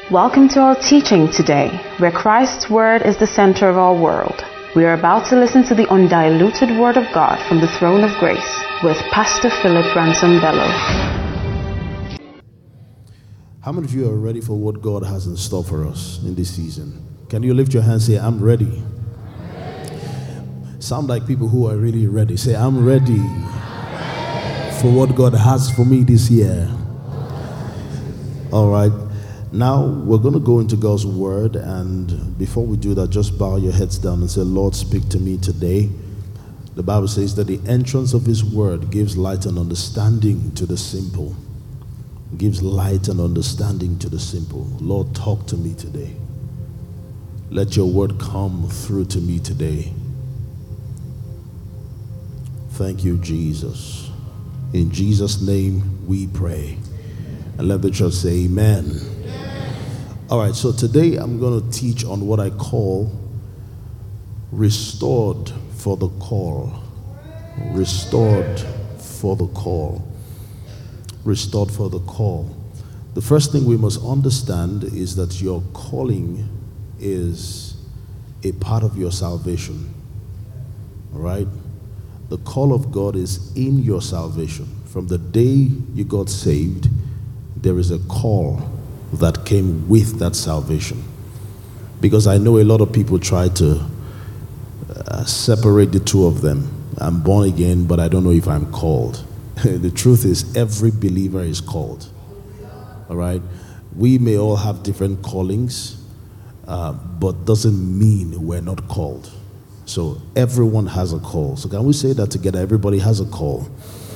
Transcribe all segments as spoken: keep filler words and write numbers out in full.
Welcome to our teaching today, where Christ's Word is the center of our world. We are about to listen to the undiluted Word of God from the throne of grace with Pastor Philip Ransom Bello. How many of you are ready for what God has in store for us in this season? Can you lift your hand and say, I'm ready? I'm ready. Sound like people who are really ready. Say, I'm ready, I'm ready for what God has for me this year. All right. Now we're going to go into God's Word, and before we do that, just bow your heads down and say, Lord, speak to me today. The Bible says that the entrance of His Word gives light and understanding to the simple. Gives light and understanding to the simple. Lord, talk to me today. Let your Word come through to me today. Thank you, Jesus. In Jesus' name we pray. And let the church say amen. All right, so today I'm going to teach on what I call restored for the call. Restored for the call. Restored for the call. The first thing we must understand is that your calling is a part of your salvation. All right? The call of God is in your salvation. From the day you got saved, there is a call that came with that salvation. Because I know a lot of people try to uh, separate the two of them. I'm born again, but I don't know if I'm called. The truth is, every believer is called. All right? We may all have different callings, uh, but doesn't mean we're not called. So everyone has a call. So can we say that together? Everybody has a call.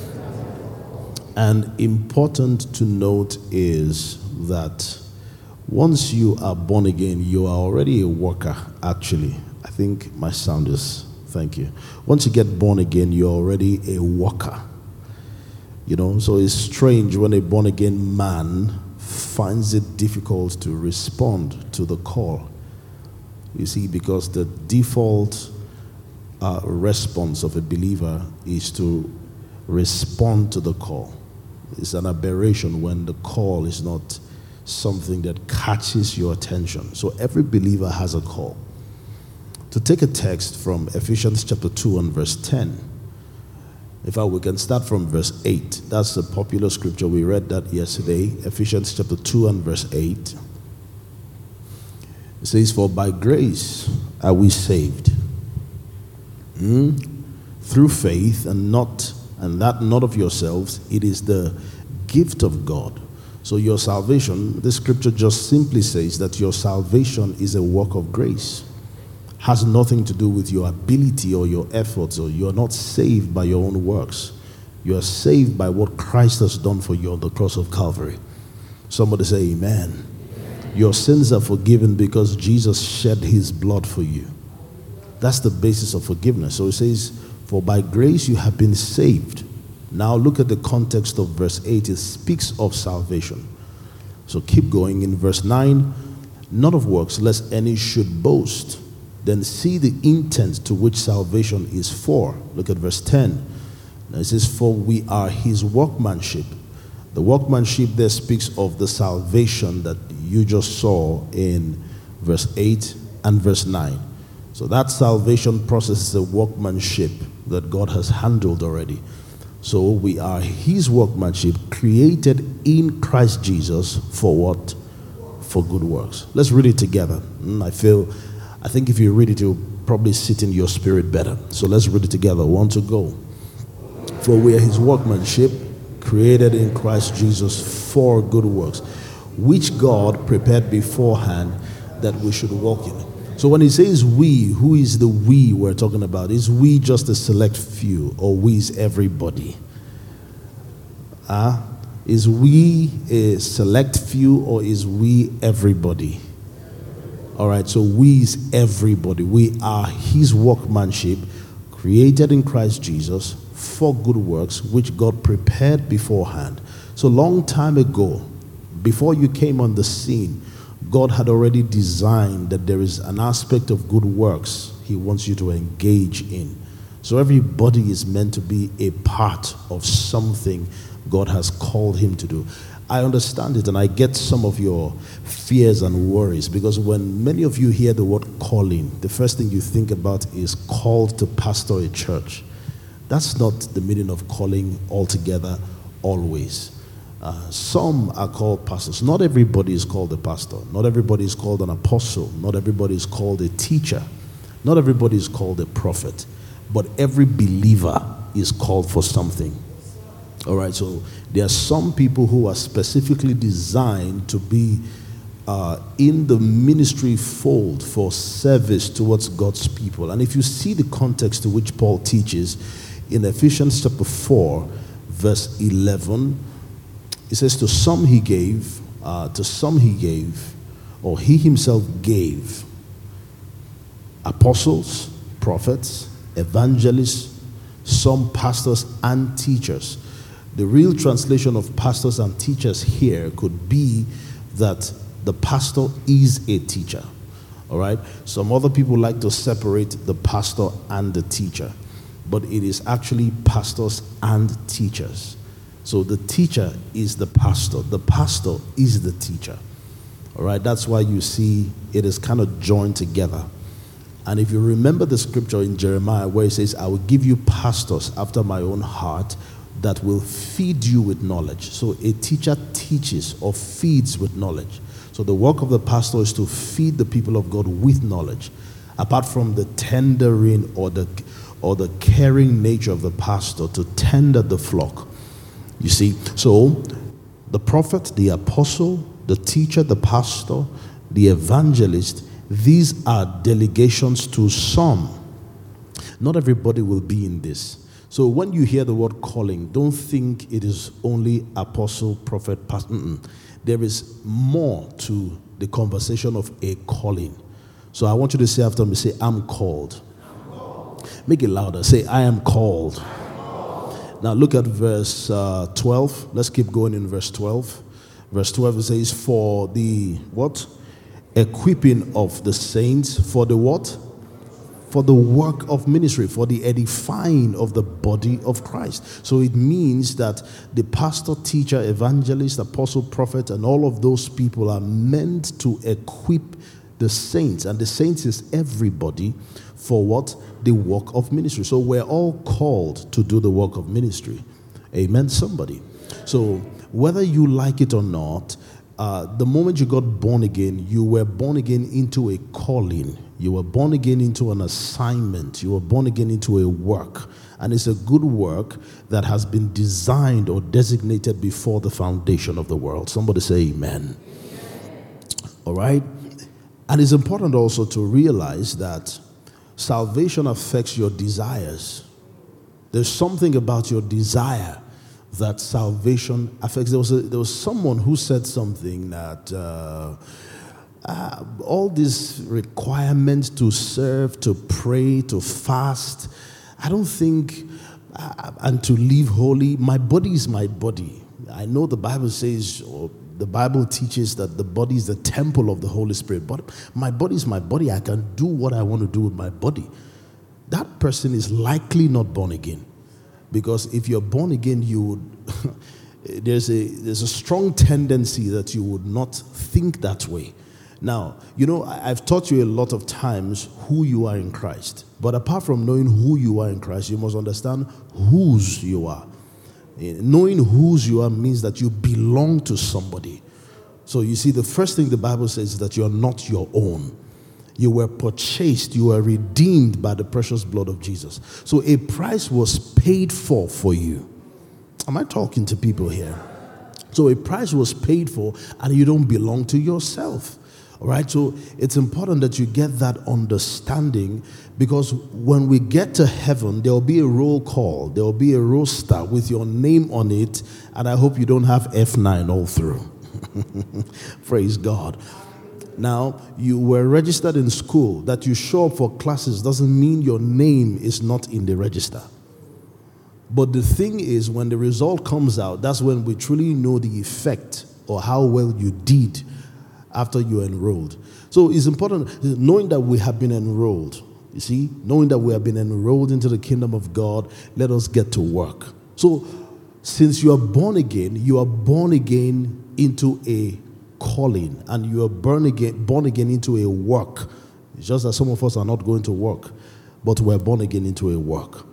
And important to note is that once you are born again, you are already a worker, actually. I think my sound is, thank you. Once you get born again, you're already a worker. You know, so it's strange when a born again man finds it difficult to respond to the call. You see, because the default uh, response of a believer is to respond to the call. It's an aberration when the call is not something that catches your attention. So every believer has a call. To take a text from Ephesians chapter two and verse ten. In fact, we can start from verse eight. That's a popular scripture. We read that yesterday. Ephesians chapter two and verse eight. It says, for by grace are we saved. Hmm? Through faith, and not and that not of yourselves. It is the gift of God. So your salvation, this scripture just simply says that your salvation is a work of grace. Has nothing to do with your ability or your efforts, or you are not saved by your own works. You are saved by what Christ has done for you on the cross of Calvary. Somebody say amen. Amen. Your sins are forgiven because Jesus shed his blood for you. That's the basis of forgiveness. So it says, for by grace you have been saved. Now look at the context of verse eight. It speaks of salvation. So keep going in verse nine. Not of works, lest any should boast. Then see the intent to which salvation is for. Look at verse ten. Now it says, for we are his workmanship. The workmanship there speaks of the salvation that you just saw in verse eight and verse nine. So that salvation process is a workmanship that God has handled already. So we are his workmanship, created in Christ Jesus for what? For good works. Let's read it together. Mm, I feel, I think if you read it, you'll probably sit in your spirit better. So let's read it together. One to go. For we are his workmanship, created in Christ Jesus for good works, which God prepared beforehand that we should walk in it. So when he says we, who is the we we're talking about? Is we just a select few, or we is everybody? Uh, is we a select few, or is we everybody? All right, so we is everybody. We are his workmanship, created in Christ Jesus for good works, which God prepared beforehand. So long time ago, before you came on the scene, God had already designed that there is an aspect of good works he wants you to engage in. So everybody is meant to be a part of something God has called him to do. I understand it, and I get some of your fears and worries, because when many of you hear the word calling, the first thing you think about is called to pastor a church. That's not the meaning of calling altogether, always. Uh, some are called pastors. Not everybody is called a pastor. Not everybody is called an apostle. Not everybody is called a teacher. Not everybody is called a prophet. But every believer is called for something. All right, so there are some people who are specifically designed to be uh, in the ministry fold for service towards God's people. And if you see the context to which Paul teaches in Ephesians chapter four, verse eleven, it says, to some he gave, uh, to some he gave, or he himself gave, apostles, prophets, evangelists, some pastors and teachers. The real translation of pastors and teachers here could be that the pastor is a teacher. All right? Some other people like to separate the pastor and the teacher, but it is actually pastors and teachers. So the teacher is the pastor. The pastor is the teacher. All right? That's why you see it is kind of joined together. And if you remember the scripture in Jeremiah where it says, I will give you pastors after my own heart that will feed you with knowledge. So a teacher teaches or feeds with knowledge. So the work of the pastor is to feed the people of God with knowledge. Apart from the tendering or the or the caring nature of the pastor to tender the flock. You see, so the prophet, the apostle, the teacher, the pastor, the evangelist, these are delegations to some. Not everybody will be in this. So when you hear the word calling, don't think it is only apostle, prophet, pastor. Mm-mm. There is more to the conversation of a calling. So I want you to say after me, say, I'm called. I'm called. Make it louder. Say, I am called. I'm called. Now look at verse uh, twelve. Let's keep going in verse twelve. Verse twelve, it says, for the what? Equipping of the saints, for the what? For the work of ministry, for the edifying of the body of Christ. So it means that the pastor, teacher, evangelist, apostle, prophet, and all of those people are meant to equip the saints. And the saints is everybody for what? The work of ministry. So we're all called to do the work of ministry. Amen, somebody. So whether you like it or not, Uh, the moment you got born again, you were born again into a calling. You were born again into an assignment. You were born again into a work. And it's a good work that has been designed or designated before the foundation of the world. Somebody say amen. Amen. All right? And it's important also to realize that salvation affects your desires. There's something about your desire that salvation affects. There was a, there was someone who said something that uh, uh, all these requirements to serve, to pray, to fast, I don't think, uh, and to live holy. My body is my body. I know the Bible says, or the Bible teaches that the body is the temple of the Holy Spirit. But my body is my body. I can do what I want to do with my body. That person is likely not born again. Because if you're born again, you would there's a there's a strong tendency that you would not think that way. Now, you know, I've taught you a lot of times who you are in Christ. But apart from knowing who you are in Christ, you must understand whose you are. Knowing whose you are means that you belong to somebody. So you see, the first thing the Bible says is that you are not your own. You were purchased, you were redeemed by the precious blood of Jesus. So a price was paid for for you. Am I talking to people here? So a price was paid for, and you don't belong to yourself. All right, so it's important that you get that understanding, because when we get to heaven, there will be a roll call. There will be a roster with your name on it, and I hope you don't have F nine all through. Praise God. Now, you were registered in school. That you show up for classes doesn't mean your name is not in the register. But the thing is, when the result comes out, that's when we truly know the effect or how well you did after you enrolled. So it's important, knowing that we have been enrolled, you see, knowing that we have been enrolled into the kingdom of God, let us get to work. So since you are born again, you are born again into a calling, and you are born again, born again into a work. It's just that some of us are not going to work, but we're born again into a work.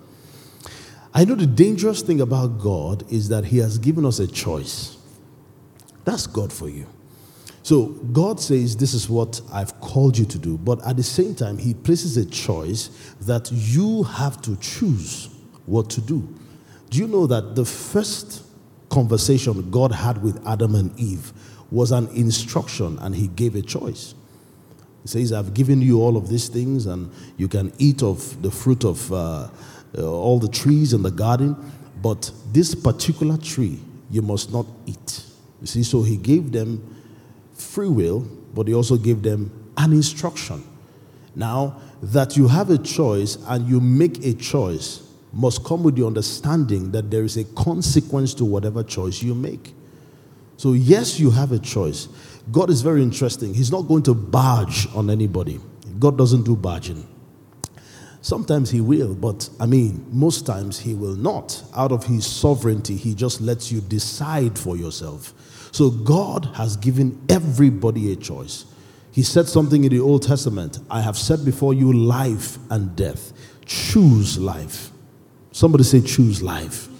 I know the dangerous thing about God is that He has given us a choice. That's God for you. So God says, this is what I've called you to do. But at the same time, He places a choice that you have to choose what to do. Do you know that the first conversation God had with Adam and Eve was an instruction, and He gave a choice? He says, I've given you all of these things, and you can eat of the fruit of uh, uh, all the trees in the garden, but this particular tree you must not eat. You see, so He gave them free will, but He also gave them an instruction. Now, that you have a choice and you make a choice must come with the understanding that there is a consequence to whatever choice you make. So yes, you have a choice. God is very interesting. He's not going to barge on anybody. God doesn't do barging. Sometimes He will, but I mean, most times He will not. Out of His sovereignty, He just lets you decide for yourself. So God has given everybody a choice. He said something in the Old Testament, I have set before you life and death. Choose life. Somebody say, choose life.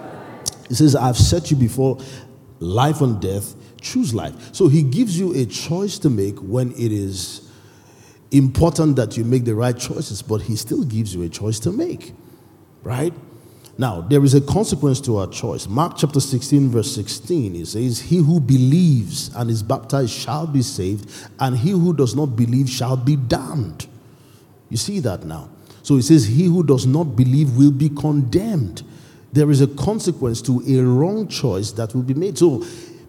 He says, I've set you before life and death. Choose life. So He gives you a choice to make when it is important that you make the right choices, but He still gives you a choice to make. Right? Now, there is a consequence to our choice. Mark chapter sixteen, verse sixteen, it says, he who believes and is baptized shall be saved, and he who does not believe shall be damned. You see that now? So it says, he who does not believe will be condemned. There is a consequence to a wrong choice that will be made. So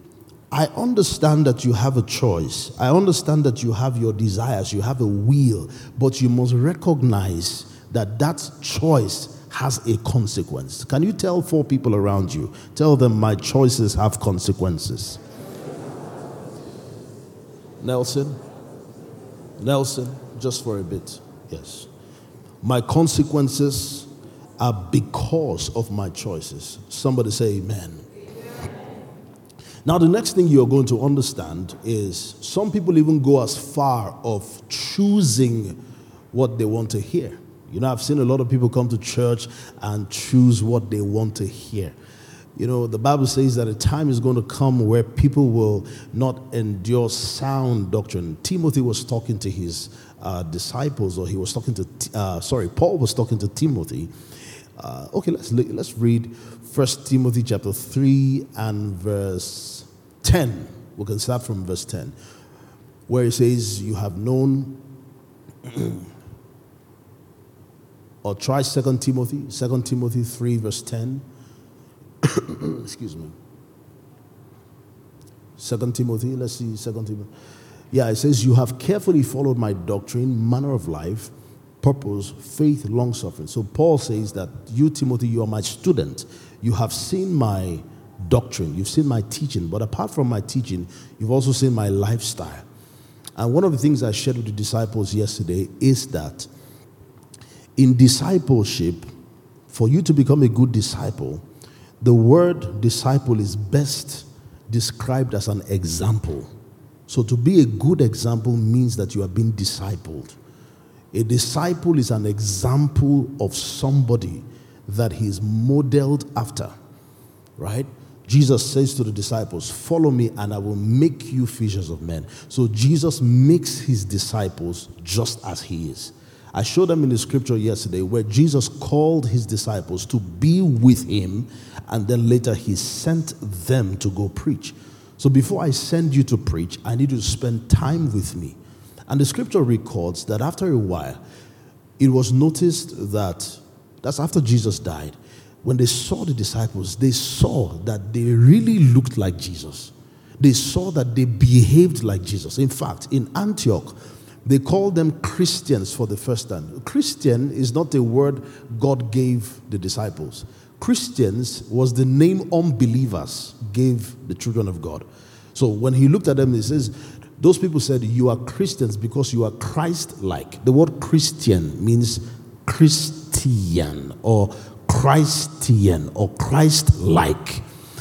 I understand that you have a choice. I understand that you have your desires, you have a will, but you must recognize that that choice has a consequence. Can you tell four people around you? Tell them, my choices have consequences. Nelson? Nelson, just for a bit. Yes. My consequences are because of my choices. Somebody say amen. Now, the next thing you're going to understand is some people even go as far of choosing what they want to hear. You know, I've seen a lot of people come to church and choose what they want to hear. You know, the Bible says that a time is going to come where people will not endure sound doctrine. Timothy was talking to his uh, disciples, or he was talking to, uh, sorry, Paul was talking to Timothy. Uh, okay, let's let's read First Timothy chapter three and verse ten. We can start from verse ten, where it says, you have known... Or try Second Timothy, Second Timothy three, verse ten. Excuse me. Second Timothy, let's see, Second Timothy. Yeah, it says, you have carefully followed my doctrine, manner of life, purpose, faith, long-suffering. So Paul says that you, Timothy, you are my student. You have seen my doctrine. You've seen my teaching. But apart from my teaching, you've also seen my lifestyle. And one of the things I shared with the disciples yesterday is that in discipleship, for you to become a good disciple, the word disciple is best described as an example. So to be a good example means that you are being discipled. A disciple is an example of somebody that he is modeled after, right? Jesus says to the disciples, follow me and I will make you fishers of men. So Jesus makes his disciples just as he is. I showed them in the scripture yesterday where Jesus called his disciples to be with him, and then later he sent them to go preach. So before I send you to preach, I need you to spend time with me. And the scripture records that after a while, it was noticed that, that's after Jesus died, when they saw the disciples, they saw that they really looked like Jesus. They saw that they behaved like Jesus. In fact, in Antioch, they called them Christians for the first time. Christian is not a word God gave the disciples. Christians was the name unbelievers gave the children of God. So when he looked at them, he says, those people said, you are Christians because you are Christ-like. The word Christian means Christian or Christian or Christ-like.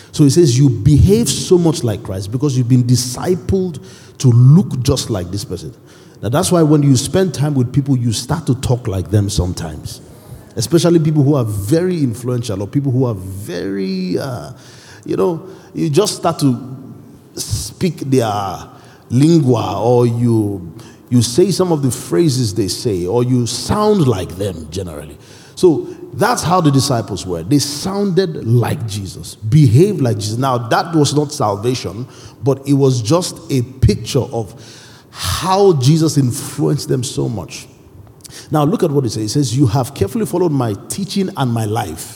So he says, you behave so much like Christ because you've been discipled to look just like this person. Now that's why when you spend time with people, you start to talk like them sometimes. Especially people who are very influential or people who are very, uh, you know, you just start to speak their lingua, or you you say some of the phrases they say, or you sound like them generally. So that's how the disciples were. They sounded like Jesus, behaved like Jesus. Now that was not salvation, but it was just a picture of how Jesus influenced them so much. Now look at what it says. It says, you have carefully followed my teaching and my life.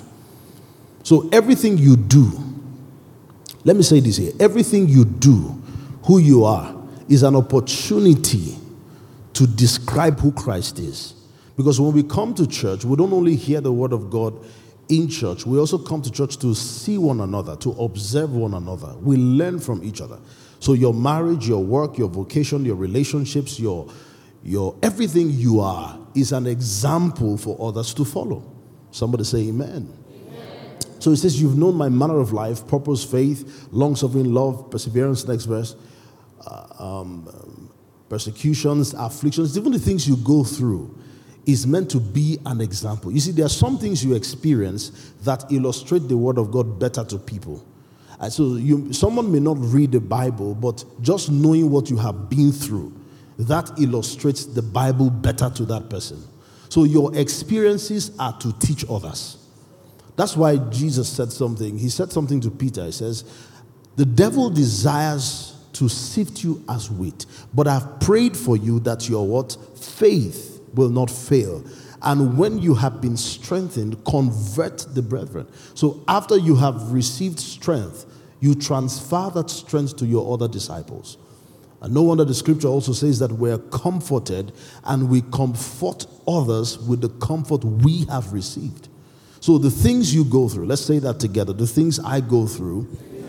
So everything you do, let me say this here, everything you do, who you are, is an opportunity to describe who Christ is. Because when we come to church, we don't only hear the word of God in church, we also come to church to see one another, to observe one another. We learn from each other. So your marriage, your work, your vocation, your relationships, your, your everything you are is an example for others to follow. Somebody say amen. Amen. So it says, you've known my manner of life, purpose, faith, long-suffering, love, perseverance, next verse, uh, um, persecutions, afflictions, even the things you go through is meant to be an example. You see, there are some things you experience that illustrate the word of God better to people. And so you, someone may not read the Bible, but just knowing what you have been through, that illustrates the Bible better to that person. So your experiences are to teach others. That's why Jesus said something. He said something to Peter. He says, the devil desires to sift you as wheat, but I've prayed for you that your what? Faith will not fail. And when you have been strengthened, convert the brethren. So after you have received strength, you transfer that strength to your other disciples. And no wonder the scripture also says that we're comforted and we comfort others with the comfort we have received. So the things you go through, let's say that together, the things I go through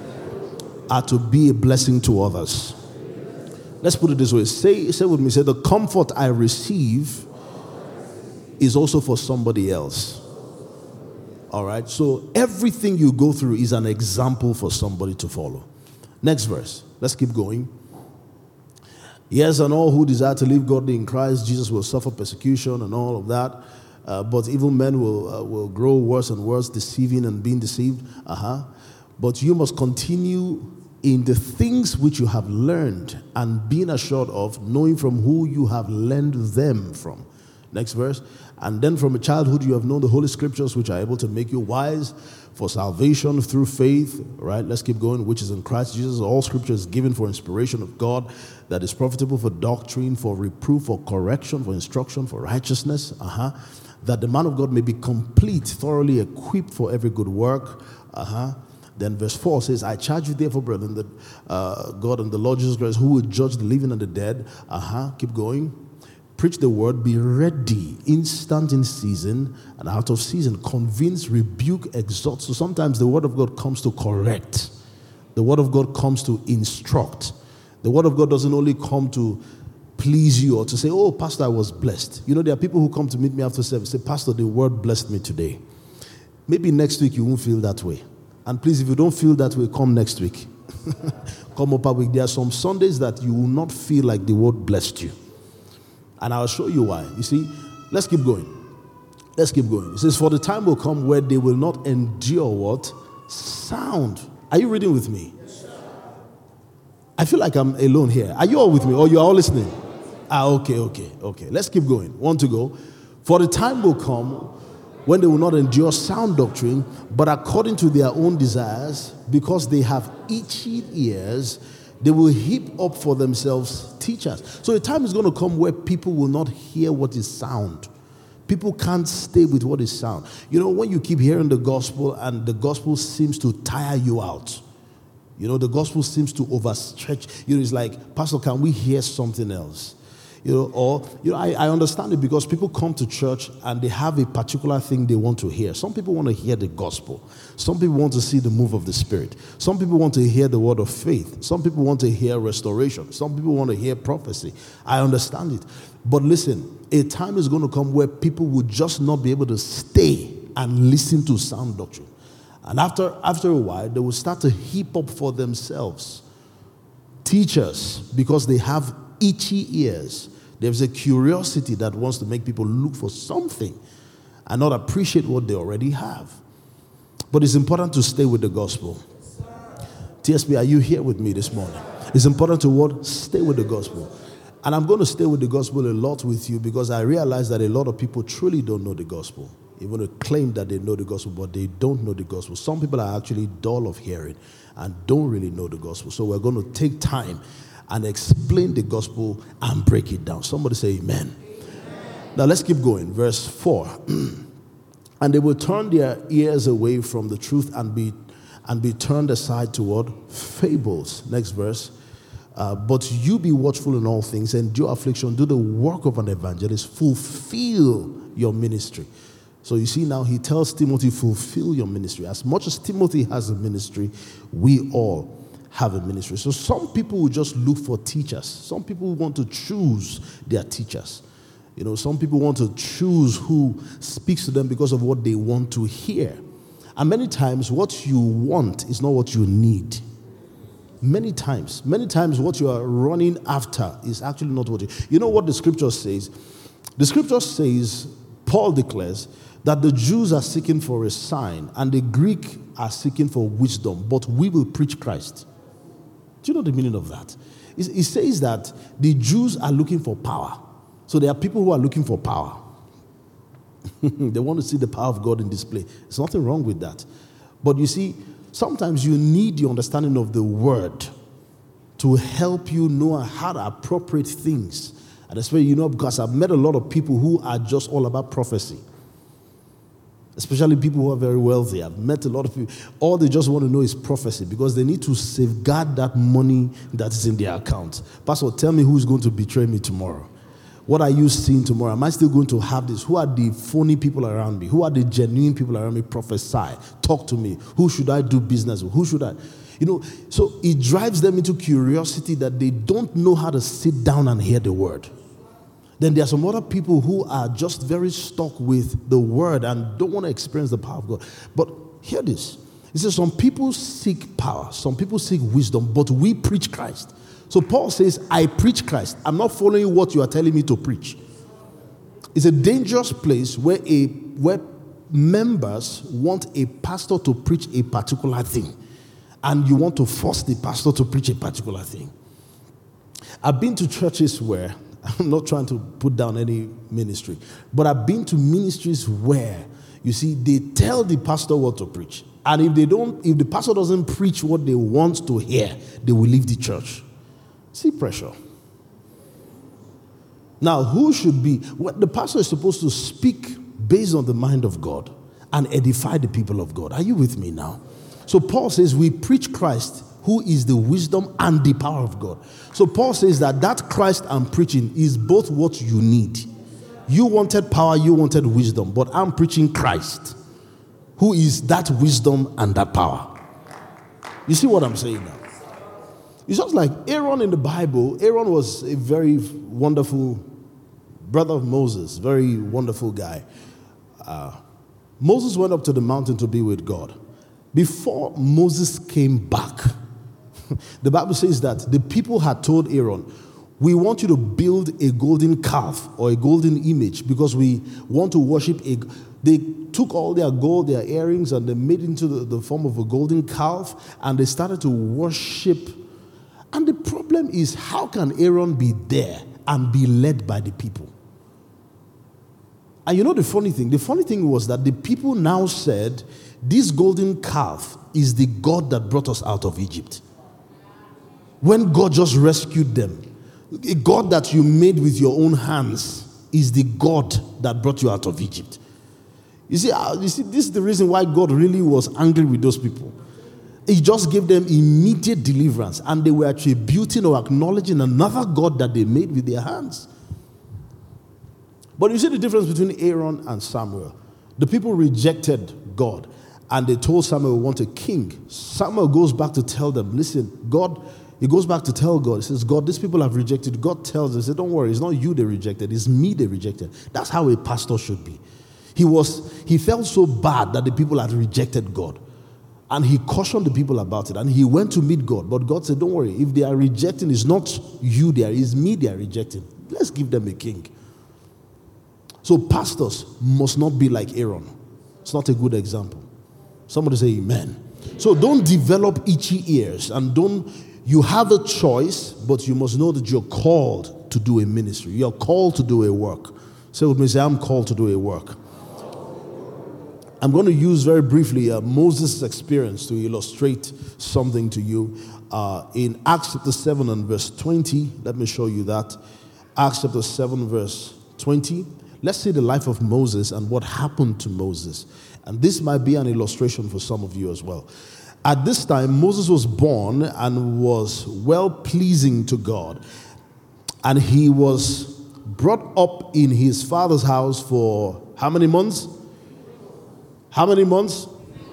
are to be a blessing to others. Let's put it this way. Say, say with me, say, the comfort I receive is also for somebody else. All right? So everything you go through is an example for somebody to follow. Next verse. Let's keep going. Yes, and all who desire to live godly in Christ Jesus will suffer persecution and all of that. Uh, but evil men will uh, will grow worse and worse, deceiving and being deceived. Uh-huh. But you must continue in the things which you have learned and being assured of, knowing from who you have learned them from. Next verse. And then from a childhood you have known the Holy Scriptures, which are able to make you wise for salvation through faith. Right? Let's keep going. Which is in Christ Jesus. All Scripture is given for inspiration of God, that is profitable for doctrine, for reproof, for correction, for instruction, for righteousness. Uh-huh. That the man of God may be complete, thoroughly equipped for every good work. Uh-huh. Then verse four says, I charge you therefore, brethren, that uh, God and the Lord Jesus Christ, who will judge the living and the dead. Uh-huh. Keep going. Preach the word, be ready, instant in season and out of season. Convince, rebuke, exhort. So sometimes the word of God comes to correct. The word of God comes to instruct. The word of God doesn't only come to please you or to say, oh, Pastor, I was blessed. You know, there are people who come to meet me after service and say, Pastor, the word blessed me today. Maybe next week you won't feel that way. And please, if you don't feel that way, come next week. Come up a week. There are some Sundays that you will not feel like the word blessed you. And I'll show you why. You see, let's keep going. Let's keep going. It says, for the time will come where they will not endure what? Sound. Are you reading with me? Yes, sir. I feel like I'm alone here. Are you all with me? Or you are all listening? Ah, okay, okay, okay. Let's keep going. One to go. For the time will come when they will not endure sound doctrine, but according to their own desires, because they have itching ears, they will heap up for themselves teachers. So a time is going to come where people will not hear what is sound. People can't stay with what is sound. You know, when you keep hearing the gospel and the gospel seems to tire you out, you know, the gospel seems to overstretch. You know, it's like, Pastor, can we hear something else? You know, or, you know, I, I understand it because people come to church and they have a particular thing they want to hear. Some people want to hear the gospel. Some people want to see the move of the Spirit. Some people want to hear the word of faith. Some people want to hear restoration. Some people want to hear prophecy. I understand it. But listen, a time is going to come where people will just not be able to stay and listen to sound doctrine. And after, after a while, they will start to heap up for themselves teachers because they have itchy ears. There's a curiosity that wants to make people look for something and not appreciate what they already have. But it's important to stay with the gospel. T S B, are you here with me this morning? It's important to what? Stay with the gospel. And I'm going to stay with the gospel a lot with you because I realize that a lot of people truly don't know the gospel. Even to claim that they know the gospel, but they don't know the gospel. Some people are actually dull of hearing and don't really know the gospel. So we're going to take time and explain the gospel and break it down. Somebody say amen. Amen. Now let's keep going. Verse four. And they will turn their ears away from the truth and be and be turned aside toward fables. Next verse. Uh, but you be watchful in all things, endure affliction, do the work of an evangelist, fulfill your ministry. So you see now he tells Timothy, fulfill your ministry. As much as Timothy has a ministry, we all have a ministry. So some people will just look for teachers. Some people want to choose their teachers. You know, some people want to choose who speaks to them because of what they want to hear. And many times what you want is not what you need. Many times, many times what you are running after is actually not what you... You know what the scripture says? The scripture says, Paul declares, that the Jews are seeking for a sign and the Greek are seeking for wisdom, but we will preach Christ. Do you know the meaning of that? It says that the Jews are looking for power. So there are people who are looking for power. They want to see the power of God in display. There's nothing wrong with that. But you see, sometimes you need the understanding of the word to help you know how to appropriate things. And that's why, you know, because I've met a lot of people who are just all about prophecy. Especially people who are very wealthy. I've met a lot of people. All they just want to know is prophecy because they need to safeguard that money that is in their account. Pastor, tell me who's going to betray me tomorrow. What are you seeing tomorrow? Am I still going to have this? Who are the phony people around me? Who are the genuine people around me? Prophesy. Talk to me. Who should I do business with? Who should I? You know, so it drives them into curiosity that they don't know how to sit down and hear the word. Then there are some other people who are just very stuck with the word and don't want to experience the power of God. But hear this. It says some people seek power. Some people seek wisdom, but we preach Christ. So Paul says, I preach Christ. I'm not following what you are telling me to preach. It's a dangerous place where a where members want a pastor to preach a particular thing. And you want to force the pastor to preach a particular thing. I've been to churches where, I'm not trying to put down any ministry, but I've been to ministries where, you see, they tell the pastor what to preach. And if they don't, if the pastor doesn't preach what they want to hear, they will leave the church. See pressure. Now, who should be, what the pastor is supposed to speak based on the mind of God and edify the people of God. Are you with me now? So Paul says we preach Christ, who is the wisdom and the power of God. So Paul says that that Christ I'm preaching is both what you need. You wanted power, you wanted wisdom, but I'm preaching Christ, who is that wisdom and that power. You see what I'm saying now? It's just like Aaron in the Bible. Aaron was a very wonderful brother of Moses, very wonderful guy. Uh, Moses went up to the mountain to be with God. Before Moses came back, the Bible says that the people had told Aaron, we want you to build a golden calf or a golden image because we want to worship a... They took all their gold, their earrings, and they made it into the, the form of a golden calf, and they started to worship. And the problem is, how can Aaron be there and be led by the people? And you know the funny thing? The funny thing was that the people now said, this golden calf is the God that brought us out of Egypt. When God just rescued them, a God that you made with your own hands is the God that brought you out of Egypt. You see, you see, this is the reason why God really was angry with those people. He just gave them immediate deliverance, and they were attributing or acknowledging another God that they made with their hands. But you see the difference between Aaron and Samuel. The people rejected God, and they told Samuel, we want a king. Samuel goes back to tell them, listen, God, he goes back to tell God, he says, God, these people have rejected. God tells them, he said, don't worry, it's not you they rejected, it's me they rejected. That's how a pastor should be. He was, he felt so bad that the people had rejected God. And he cautioned the people about it. And he went to meet God. But God said, don't worry. If they are rejecting, it's not you there. It's me they are rejecting. Let's give them a king. So pastors must not be like Aaron. It's not a good example. Somebody say amen. So don't develop itchy ears. And don't, you have a choice, but you must know that you're called to do a ministry. You're called to do a work. Say with me, say, I'm called to do a work. I'm going to use very briefly uh, Moses' experience to illustrate something to you. Uh, in Acts chapter seven and verse twenty, let me show you that. Acts chapter seven verse twenty. Let's see the life of Moses and what happened to Moses. And this might be an illustration for some of you as well. At this time, Moses was born and was well-pleasing to God. And he was brought up in his father's house for how many months? How many months?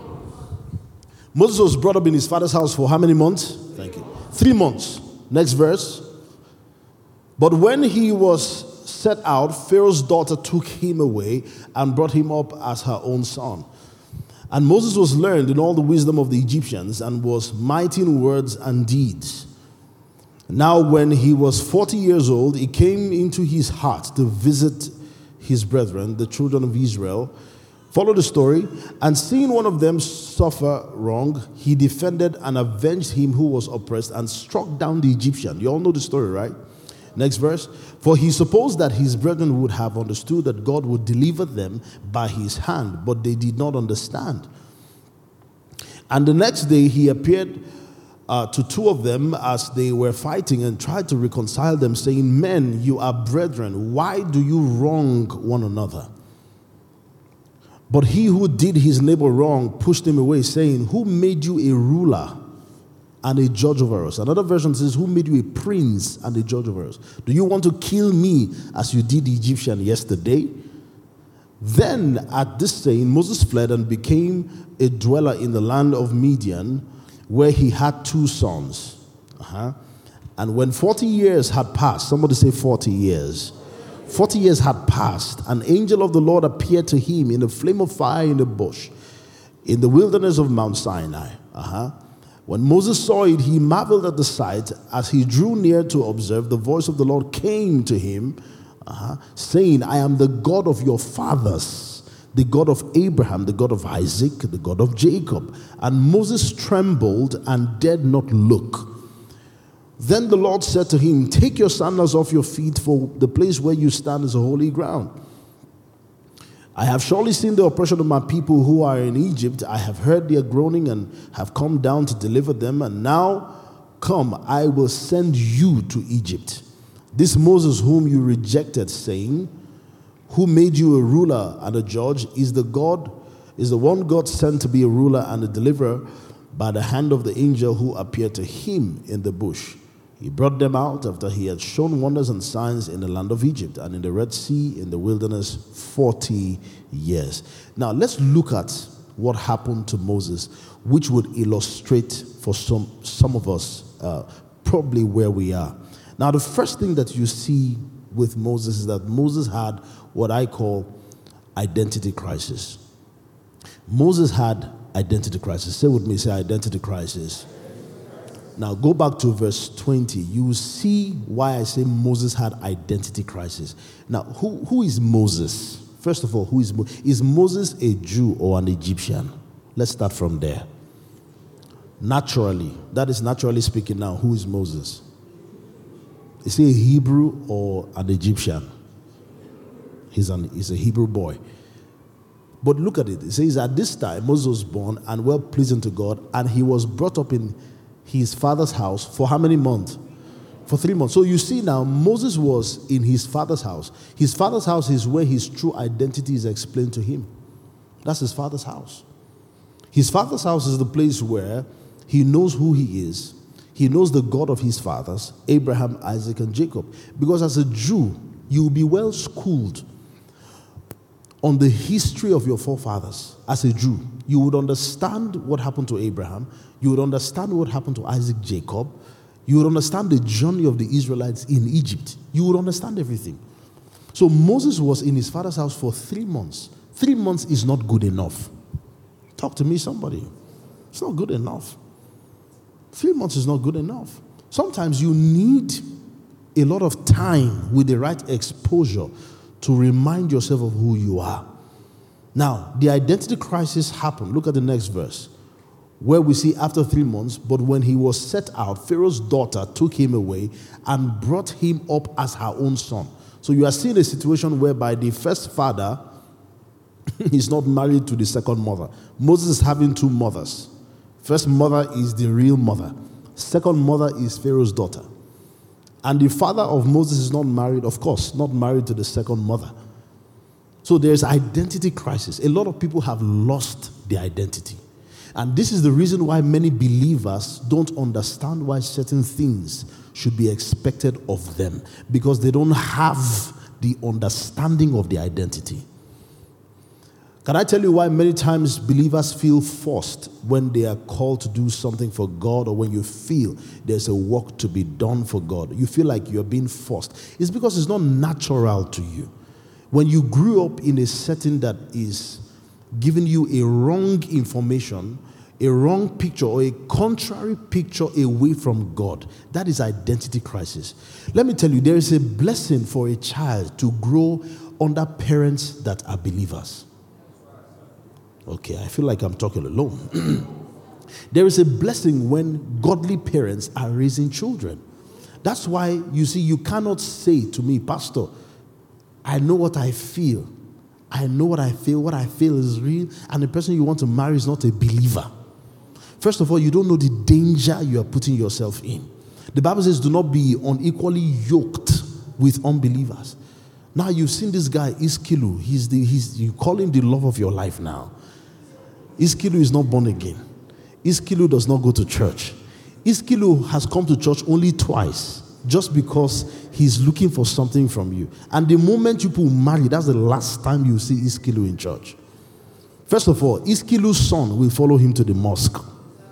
Moses was brought up in his father's house for how many months? Thank you. Three months. Next verse. But when he was set out, Pharaoh's daughter took him away and brought him up as her own son. And Moses was learned in all the wisdom of the Egyptians and was mighty in words and deeds. Now when he was forty years old, it came into his heart to visit his brethren, the children of Israel. Follow the story. And seeing one of them suffer wrong, he defended and avenged him who was oppressed and struck down the Egyptian. You all know the story, right? Next verse. For he supposed that his brethren would have understood that God would deliver them by his hand, but they did not understand. And the next day he appeared uh, to two of them as they were fighting and tried to reconcile them, saying, Men, you are brethren. Why do you wrong one another? But he who did his neighbor wrong pushed him away, saying, Who made you a ruler and a judge over us? Another version says, Who made you a prince and a judge over us? Do you want to kill me as you did the Egyptian yesterday? Then at this saying, Moses fled and became a dweller in the land of Midian, where he had two sons. Uh-huh. And when forty years had passed, somebody say forty years. Forty years had passed, an angel of the Lord appeared to him in a flame of fire in the bush, in the wilderness of Mount Sinai. Uh-huh. When Moses saw it, he marveled at the sight. As he drew near to observe, the voice of the Lord came to him, uh-huh, saying, I am the God of your fathers, the God of Abraham, the God of Isaac, the God of Jacob. And Moses trembled and dared not look. Then the Lord said to him, Take your sandals off your feet, for the place where you stand is a holy ground. I have surely seen the oppression of my people who are in Egypt. I have heard their groaning and have come down to deliver them. And now, come, I will send you to Egypt. This Moses whom you rejected, saying, Who made you a ruler and a judge, is the God, is the one God sent to be a ruler and a deliverer by the hand of the angel who appeared to him in the bush. He brought them out after he had shown wonders and signs in the land of Egypt and in the Red Sea, in the wilderness, forty years. Now, let's look at what happened to Moses, which would illustrate for some, some of us uh, probably where we are. Now, the first thing that you see with Moses is that Moses had what I call identity crisis. Moses had identity crisis. Say with me, say identity crisis. Now go back to verse twenty. You see why I say Moses had identity crisis. Now, who, who is Moses? First of all, who is Moses? Is Moses a Jew or an Egyptian? Let's start from there. Naturally, that is naturally speaking now, who is Moses? Is he a Hebrew or an Egyptian? He's, an, he's a Hebrew boy. But look at it. It says, at this time, Moses was born and well pleasing to God, and he was brought up in his father's house for how many months? For three months. So you see now, Moses was in his father's house. His father's house is where his true identity is explained to him. That's his father's house. His father's house is the place where he knows who he is. He knows the God of his fathers, Abraham, Isaac, and Jacob. Because as a Jew, you will be well schooled on the history of your forefathers. As a Jew, you would understand what happened to Abraham. You would understand what happened to Isaac, Jacob. You would understand the journey of the Israelites in Egypt. You would understand everything. So Moses was in his father's house for three months. Three months is not good enough. Talk to me, somebody. It's not good enough. Three months is not good enough. Sometimes you need a lot of time with the right exposure to remind yourself of who you are. Now, the identity crisis happened. Look at the next verse, where we see after three months, but when he was set out, Pharaoh's daughter took him away and brought him up as her own son. So you are seeing a situation whereby the first father is not married to the second mother. Moses is having two mothers. First mother is the real mother. Second mother is Pharaoh's daughter. And the father of Moses is not married, of course, not married to the second mother. So there's identity crisis. A lot of people have lost their identity. And this is the reason why many believers don't understand why certain things should be expected of them, because they don't have the understanding of the identity. Can I tell you why many times believers feel forced when they are called to do something for God, or when you feel there's a work to be done for God? You feel like you're being forced. It's because it's not natural to you. When you grew up in a setting that is giving you a wrong information, a wrong picture, or a contrary picture away from God, that is identity crisis. Let me tell you, there is a blessing for a child to grow under parents that are believers. Okay, I feel like I'm talking alone. There is a blessing when godly parents are raising children. That's why, you see, you cannot say to me, Pastor, I know what I feel. I know what I feel. What I feel is real. And the person you want to marry is not a believer. First of all, you don't know the danger you are putting yourself in. The Bible says, do not be unequally yoked with unbelievers. Now, you've seen this guy, Iskilu. He's the, he's, you call him the love of your life now. Iskilu is not born again. Iskilu does not go to church. Iskilu has come to church only twice, just because he's looking for something from you. And the moment you people marry, that's the last time you see Iskilu in church. First of all, Iskilu's son will follow him to the mosque.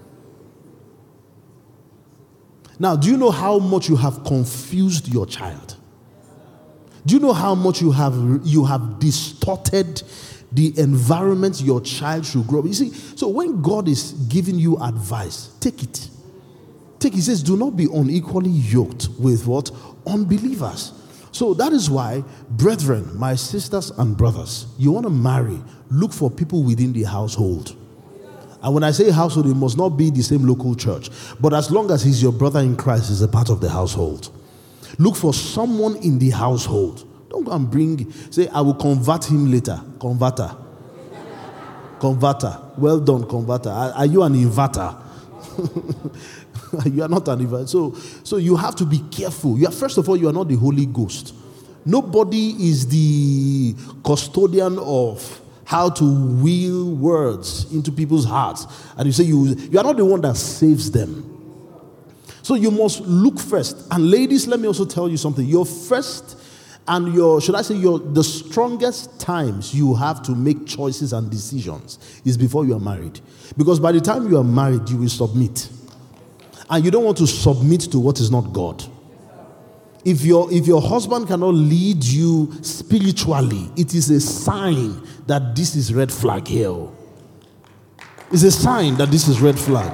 Now, do you know how much you have confused your child? Do you know how much you have you have distorted the environment your child should grow up? You see, so when God is giving you advice, take it. Take it. He says, do not be unequally yoked with what? Unbelievers. So that is why, brethren, my sisters and brothers, you want to marry, look for people within the household. And when I say household, it must not be the same local church. But as long as he's your brother in Christ, he's a part of the household. Look for someone in the household. Don't go and bring, say, I will convert him later. Converter. Converter. Well done, converter. Are, are you an inverter? You are not an inverter. So, so you have to be careful. You are, first of all, you are not the Holy Ghost. Nobody is the custodian of how to wheel words into people's hearts. And you say you, you are not the one that saves them. So you must look first. And ladies, let me also tell you something. Your first and your, should I say, your the strongest times you have to make choices and decisions is before you are married. Because by the time you are married, you will submit. And you don't want to submit to what is not God. If your, if your husband cannot lead you spiritually, it is a sign that this is red flag here. It's a sign that this is red flag.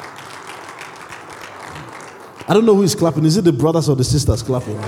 I don't know who is clapping. Is it the brothers or the sisters clapping?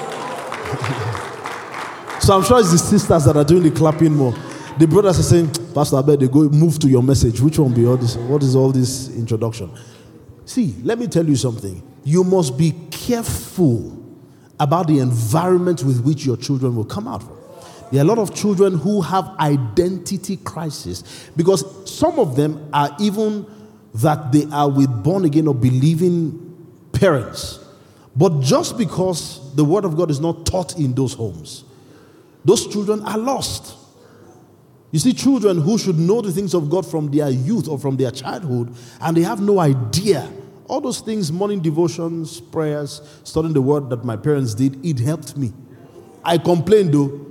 So I'm sure it's the sisters that are doing the clapping more. The brothers are saying, Pastor, I bet they go move to your message. Which one be all this? What is all this introduction? See, let me tell you something. You must be careful about the environment with which your children will come out from. There are a lot of children who have identity crisis because some of them are even that they are with born again or believing parents. But just because the word of God is not taught in those homes, those children are lost. You see, children who should know the things of God from their youth or from their childhood, and they have no idea. All those things, morning devotions, prayers, studying the word that my parents did, it helped me. I complained though.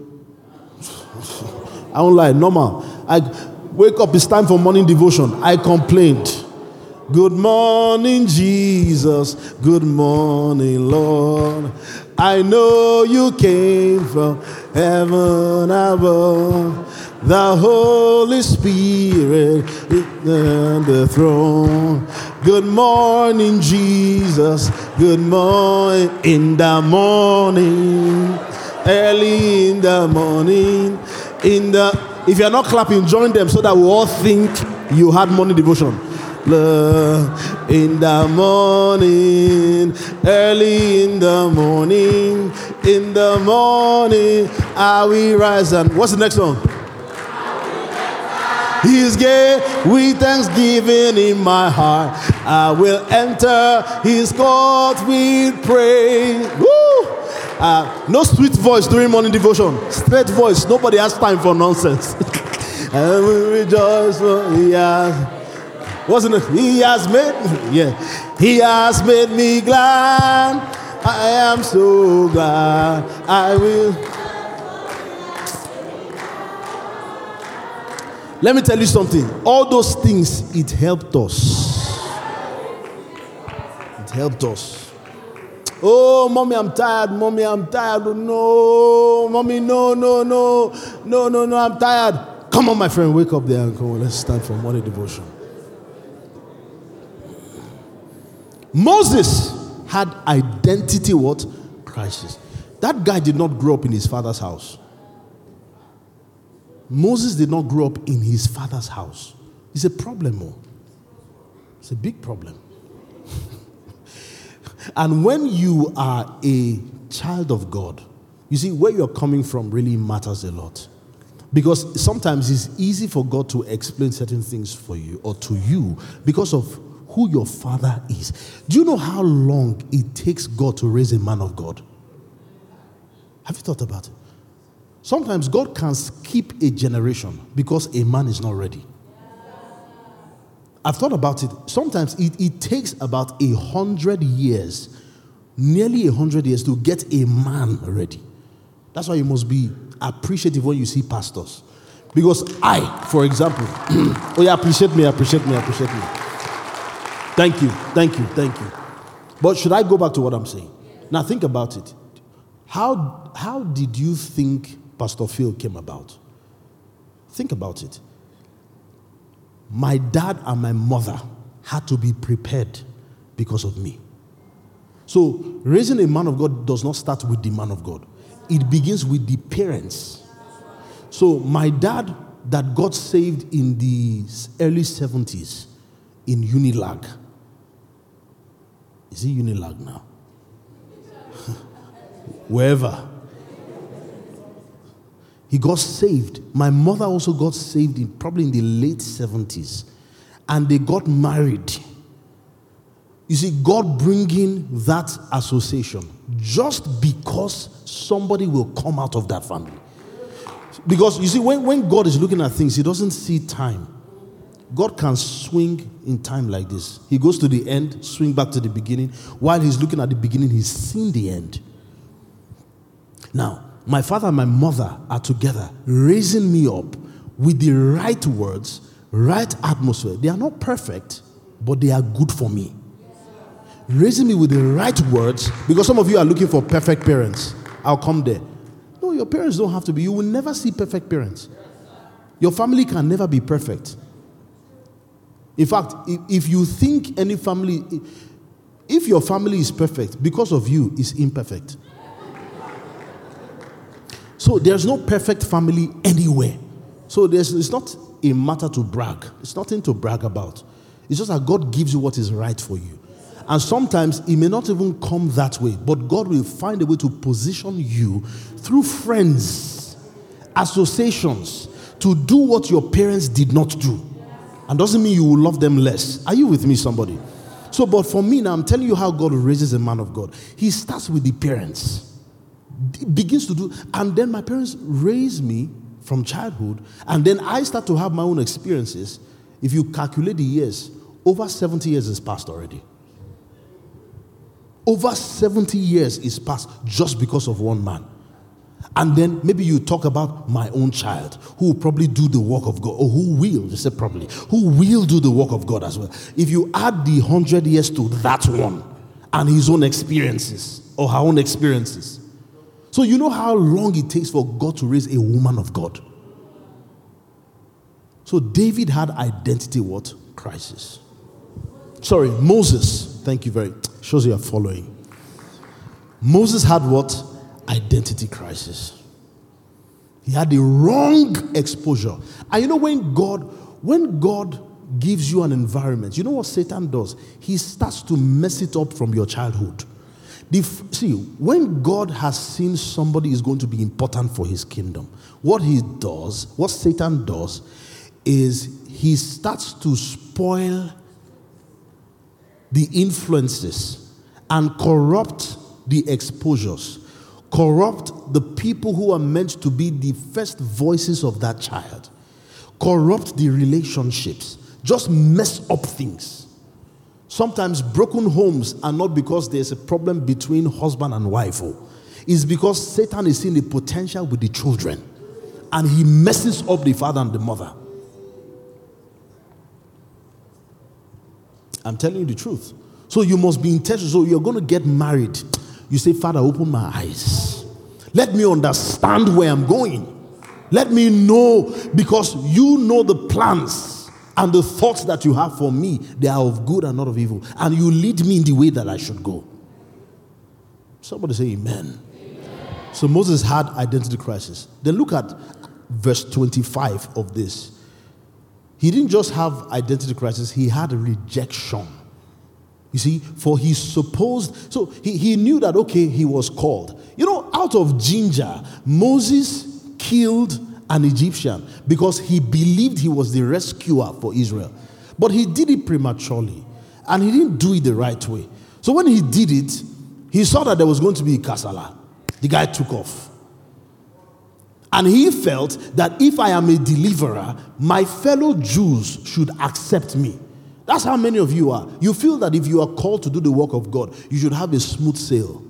I don't lie, normal. I wake up, it's time for morning devotion. I complained. Good morning, Jesus. Good morning, Lord. I know you came from heaven above. The Holy Spirit is on the throne. Good morning, Jesus. Good morning. In the morning, early in the morning, in the. If you are not clapping, join them so that we all think you had morning devotion. In the morning, early in the morning, in the morning, I will rise. And what's the next one? His gate with thanksgiving in my heart. I will enter his court with praise. Woo! Uh, no sweet voice during morning devotion. Straight voice. Nobody has time for nonsense. I will rejoice for he has. Wasn't it? He has made me. Yeah. He has made me glad. I am so glad. I will. Let me tell you something. All those things, it helped us. It helped us. Oh, mommy, I'm tired. Mommy, I'm tired. No, mommy, no, no, no. No, no, no, I'm tired. Come on, my friend, wake up there and come on. Let's start from morning devotion. Moses had identity what? Crisis. That guy did not grow up in his father's house. Moses did not grow up in his father's house. It's a problem, oh. It's a big problem. And when you are a child of God, you see, where you're coming from really matters a lot. Because sometimes it's easy for God to explain certain things for you or to you because of who your father is. Do you know how long it takes God to raise a man of God? Have you thought about it? Sometimes God can skip a generation because a man is not ready. I've thought about it. Sometimes it, it takes about a hundred years, nearly a hundred years to get a man ready. That's why you must be appreciative when you see pastors. Because I, for example, oh yeah, appreciate me, appreciate me, appreciate me. Thank you, thank you, thank you. But should I go back to what I'm saying? Now think about it. How, how did you think Pastor Phil came about? Think about it. My dad and my mother had to be prepared because of me. So raising a man of God does not start with the man of God. It begins with the parents. So my dad that got saved in the early seventies in Unilag. Is he Unilag now? Wherever. He got saved. My mother also got saved in probably in the late seventies. And they got married. You see, God bringing that association just because somebody will come out of that family. Because you see, when, when God is looking at things, he doesn't see time. God can swing in time like this. He goes to the end, swing back to the beginning. While he's looking at the beginning, he's seen the end. Now, my father and my mother are together, raising me up with the right words, right atmosphere. They are not perfect, but they are good for me. Raising me with the right words, because some of you are looking for perfect parents. I'll come there. No, your parents don't have to be. You will never see perfect parents. Your family can never be perfect. In fact, if, if you think any family, if your family is perfect, because of you, it's imperfect. So there's no perfect family anywhere. So there's, it's not a matter to brag. It's nothing to brag about. It's just that God gives you what is right for you. And sometimes it may not even come that way, but God will find a way to position you through friends, associations, to do what your parents did not do. And doesn't mean you will love them less. Are you with me, somebody? So, but for me now, I'm telling you how God raises a man of God. He starts with the parents. Begins to do, and then my parents raised me from childhood, and then I start to have my own experiences. If you calculate the years, over seventy years is passed already. Over seventy years is passed just because of one man. And then maybe you talk about my own child who will probably do the work of God, or who will, you say probably, who will do the work of God as well. If you add the hundred years to that one and his own experiences or her own experiences. So you know how long it takes for God to raise a woman of God. So David had identity what? Crisis. Sorry, Moses. Thank you very much. Shows you are following. Moses had what? Identity crisis. He had the wrong exposure. And you know when God, when God gives you an environment, you know what Satan does? He starts to mess it up from your childhood. The, see, when God has seen somebody is going to be important for his kingdom, what he does, what Satan does, is he starts to spoil the influences and corrupt the exposures, corrupt the people who are meant to be the first voices of that child, corrupt the relationships, just mess up things. Sometimes broken homes are not because there's a problem between husband and wife. Oh. It's because Satan is seeing the potential with the children and he messes up the father and the mother. I'm telling you the truth. So you must be intentional. So you're going to get married. You say, Father, open my eyes. Let me understand where I'm going. Let me know, because you know the plans and the thoughts that you have for me. They are of good and not of evil. And you lead me in the way that I should go. Somebody say amen. Amen. So Moses had identity crisis. Then look at verse twenty-five of this. He didn't just have identity crisis, he had a rejection. You see, for he supposed, so he, he knew that, okay, he was called. You know, out of ginger, Moses killed an Egyptian because he believed he was the rescuer for Israel. But he did it prematurely, and he didn't do it the right way. So when he did it, he saw that there was going to be a kasala. The guy took off. And he felt that if I am a deliverer, my fellow Jews should accept me. That's how many of you are. You feel that if you are called to do the work of God, you should have a smooth sail.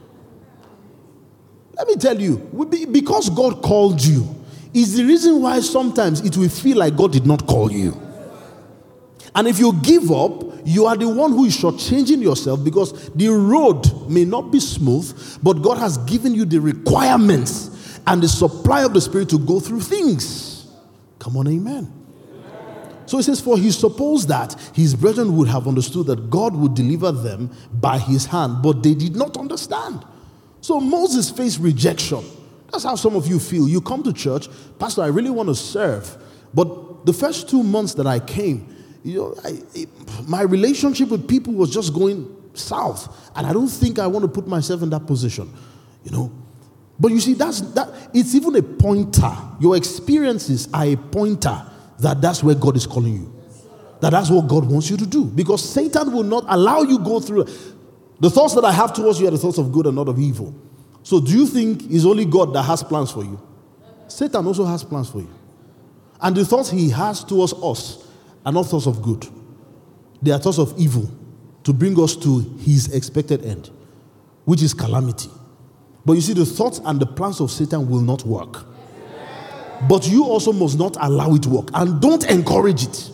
Let me tell you, because God called you, is the reason why sometimes it will feel like God did not call you. And if you give up, you are the one who is shortchanging yourself, because the road may not be smooth, but God has given you the requirements and the supply of the Spirit to go through things. Come on, amen. So it says, for he supposed that his brethren would have understood that God would deliver them by his hand, but they did not understand. So Moses faced rejection. That's how some of you feel. You come to church, Pastor, I really want to serve. But the first two months that I came, you know, I, it, my relationship with people was just going south. And I don't think I want to put myself in that position, you know. But you see, that's that. It's even a pointer. Your experiences are a pointer that that's where God is calling you. That that's what God wants you to do. Because Satan will not allow you go through. The thoughts that I have towards you are the thoughts of good and not of evil. So do you think it's only God that has plans for you? Satan also has plans for you. And the thoughts he has towards us are not thoughts of good. They are thoughts of evil to bring us to his expected end, which is calamity. But you see, the thoughts and the plans of Satan will not work. But you also must not allow it to work. And don't encourage it.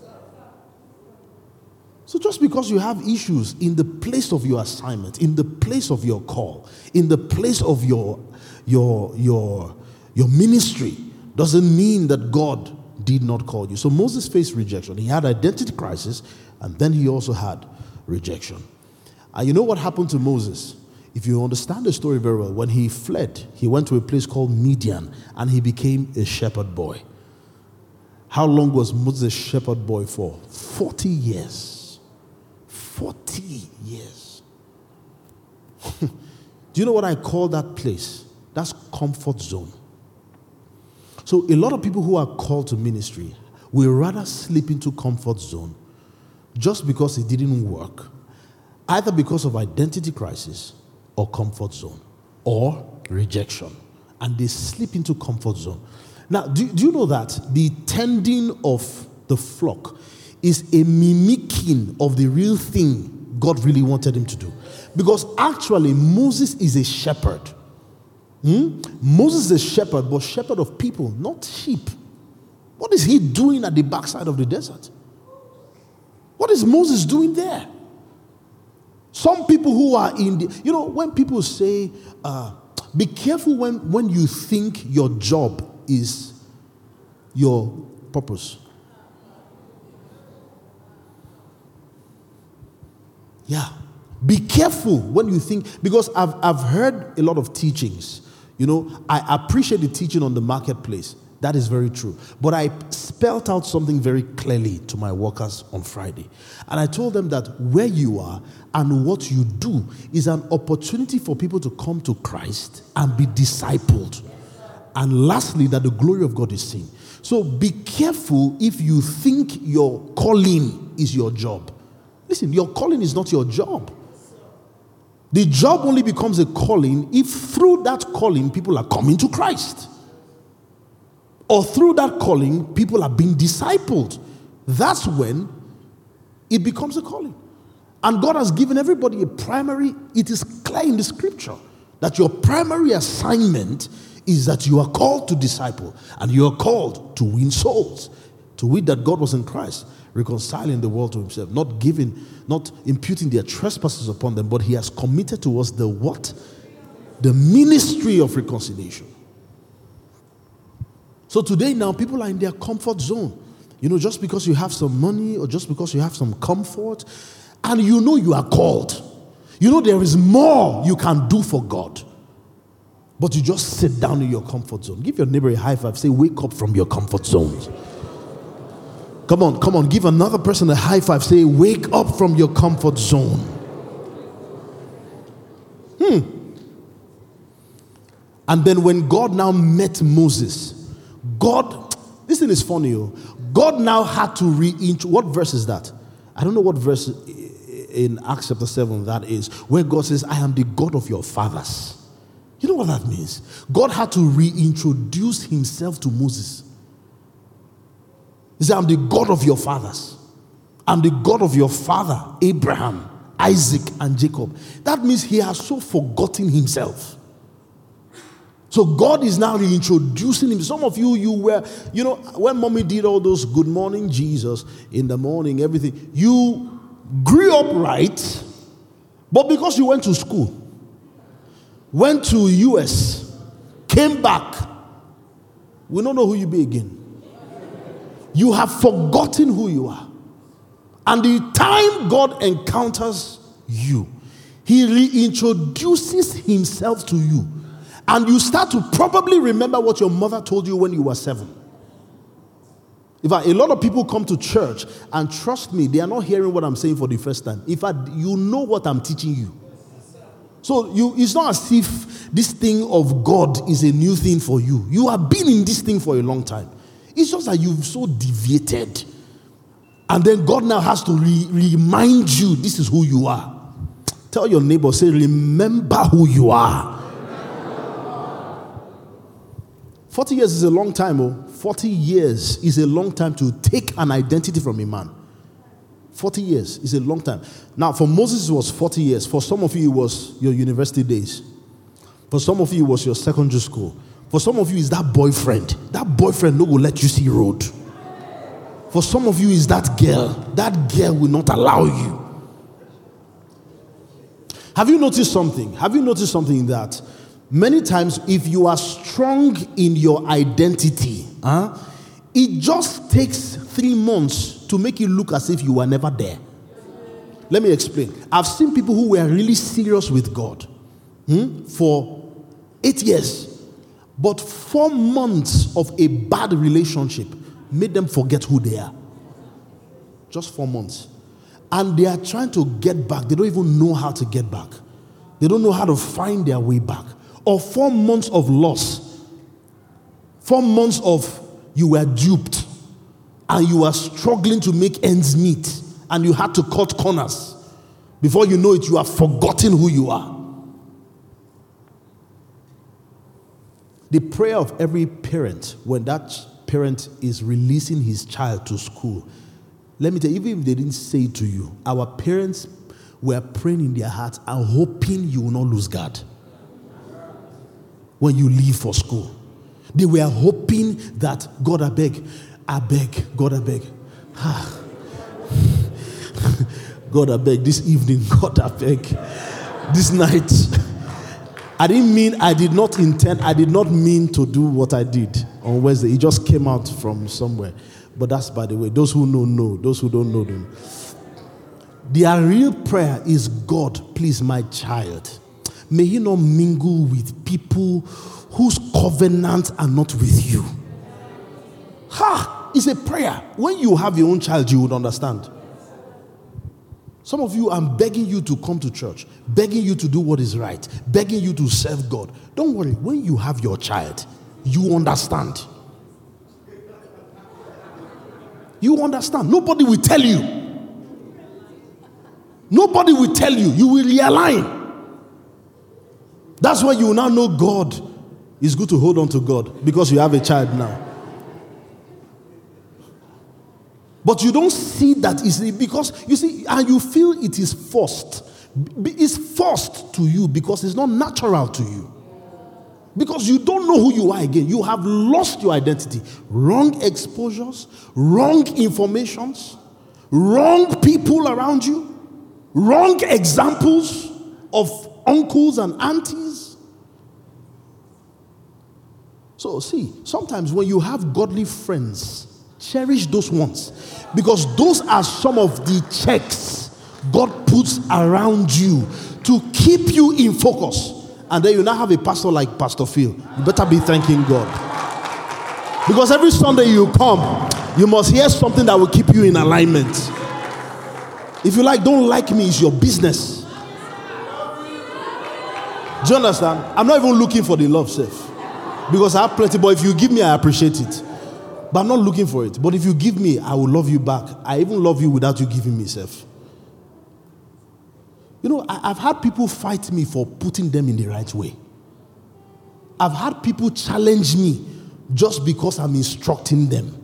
So just because you have issues in the place of your assignment, in the place of your call, in the place of your, your, your, your ministry, doesn't mean that God did not call you. So Moses faced rejection. He had identity crisis, and then he also had rejection. And you know what happened to Moses? If you understand the story very well, when he fled, he went to a place called Midian, and he became a shepherd boy. How long was Moses a shepherd boy for? forty years. forty years. Do you know what I call that place? That's comfort zone. So a lot of people who are called to ministry will rather slip into comfort zone just because it didn't work, either because of identity crisis or comfort zone or rejection, and they slip into comfort zone. Now, do, do you know that the tending of the flock is a mimicking of the real thing God really wanted him to do? Because actually Moses is a shepherd. Hmm? Moses is a shepherd, but shepherd of people, not sheep. What is he doing at the backside of the desert? What is Moses doing there? Some people who are in the, you know, when people say, uh, be careful when, when you think your job is your purpose. Yeah. Be careful when you think, because I've, I've heard a lot of teachings. You know, I appreciate the teaching on the marketplace. That is very true. But I spelled out something very clearly to my workers on Friday. And I told them that where you are and what you do is an opportunity for people to come to Christ and be discipled. And lastly, that the glory of God is seen. So be careful if you think your calling is your job. Listen, your calling is not your job. The job only becomes a calling if through that calling people are coming to Christ. Or through that calling people are being discipled. That's when it becomes a calling. And God has given everybody a primary, it is clear in the scripture that your primary assignment is that you are called to disciple and you are called to win souls. To wit that God was in Christ, reconciling the world to himself, not giving, not imputing their trespasses upon them, but he has committed to us the what? The ministry of reconciliation. So today now people are in their comfort zone. You know, just because you have some money or just because you have some comfort and you know you are called. You know there is more you can do for God. But you just sit down in your comfort zone. Give your neighbor a high five. Say, wake up from your comfort zones. Come on, come on. Give another person a high five. Say, wake up from your comfort zone. Hmm. And then when God now met Moses, God, this thing is funny. Oh. God now had to reintroduce. What verse is that? I don't know what verse in Acts chapter seven that is, where God says, I am the God of your fathers. You know what that means? God had to reintroduce himself to Moses. He said, I'm the God of your fathers. I'm the God of your father, Abraham, Isaac, and Jacob. That means he has so forgotten himself. So God is now reintroducing him. Some of you, you were, you know, when mommy did all those good morning Jesus in the morning, everything, you grew up right, but because you went to school, went to U S, came back, we don't know who you be again. You have forgotten who you are. And the time God encounters you, he reintroduces himself to you. And you start to probably remember what your mother told you when you were seven. In fact, a lot of people come to church and trust me, they are not hearing what I'm saying for the first time. In fact, you know what I'm teaching you. So you, it's not as if this thing of God is a new thing for you. You have been in this thing for a long time. It's just that you've so deviated. And then God now has to re- remind you this is who you are. Tell your neighbor, say, remember who you are. forty years is a long time. Oh. forty years is a long time to take an identity from a man. forty years is a long time. Now, for Moses, it was forty years. For some of you, it was your university days. For some of you, it was your secondary school. For some of you, it's that boyfriend. That boyfriend no will let you see road. For some of you, it's that girl. That girl will not allow you. Have you noticed something? Have you noticed something that many times if you are strong in your identity, huh, it just takes three months to make it look as if you were never there. Let me explain. I've seen people who were really serious with God hmm, for eight years. But four months of a bad relationship made them forget who they are. Just four months. And they are trying to get back. They don't even know how to get back. They don't know how to find their way back. Or four months of loss. Four months of you were duped. And you are struggling to make ends meet. And you had to cut corners. Before you know it, you have forgotten who you are. The prayer of every parent when that parent is releasing his child to school, let me tell you, even if they didn't say it to you, our parents were praying in their hearts and hoping you will not lose God when you leave for school. They were hoping that God, I beg, I beg, God, I beg. God, I beg, this evening, God, I beg, this night. I didn't mean, I did not intend, I did not mean to do what I did on Wednesday. It just came out from somewhere. But that's by the way. Those who know, know. Those who don't know, don't. Their real prayer is, God, please, my child, may he not mingle with people whose covenants are not with you. Ha! It's a prayer. When you have your own child, you would understand. Some of you, I'm begging you to come to church, begging you to do what is right, begging you to serve God. Don't worry. When you have your child, you understand. You understand. Nobody will tell you. Nobody will tell you. You will realign. That's why you will now know God. It's good to hold on to God because you have a child now. But you don't see that easily because you see, and you feel it is forced. It's forced to you because it's not natural to you. Because you don't know who you are again. You have lost your identity. Wrong exposures, wrong informations, wrong people around you, wrong examples of uncles and aunties. So see, sometimes when you have godly friends, cherish those ones. Because those are some of the checks God puts around you to keep you in focus. And then you now have a pastor like Pastor Phil. You better be thanking God. Because every Sunday you come, you must hear something that will keep you in alignment. If you like, don't like me, it's your business. Do you understand? I'm not even looking for the love, safe. Because I have plenty, but if you give me, I appreciate it. But I'm not looking for it. But if you give me, I will love you back. I even love you without you giving me, safe. You know, I, I've had people fight me for putting them in the right way. I've had people challenge me just because I'm instructing them.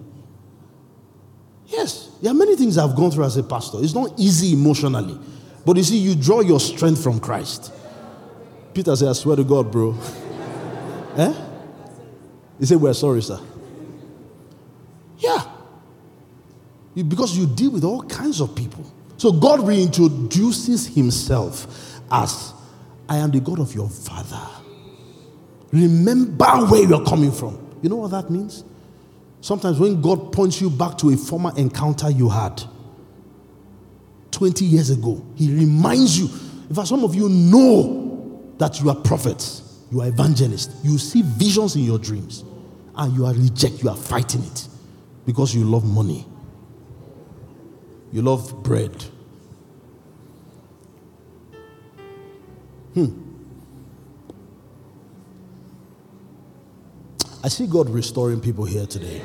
Yes, there are many things I've gone through as a pastor. It's not easy emotionally. But you see, you draw your strength from Christ. Peter said, I swear to God, bro. Eh? He said, we're sorry, sir. Yeah. You, because you deal with all kinds of people. So God reintroduces himself as, I am the God of your father. Remember where you're coming from. You know what that means? Sometimes when God points you back to a former encounter you had twenty years ago, he reminds you. In fact, some of you know that you are prophets, you are evangelists. You see visions in your dreams and you are reject, you are fighting it because you love money. You love bread. Hmm. I see God restoring people here today.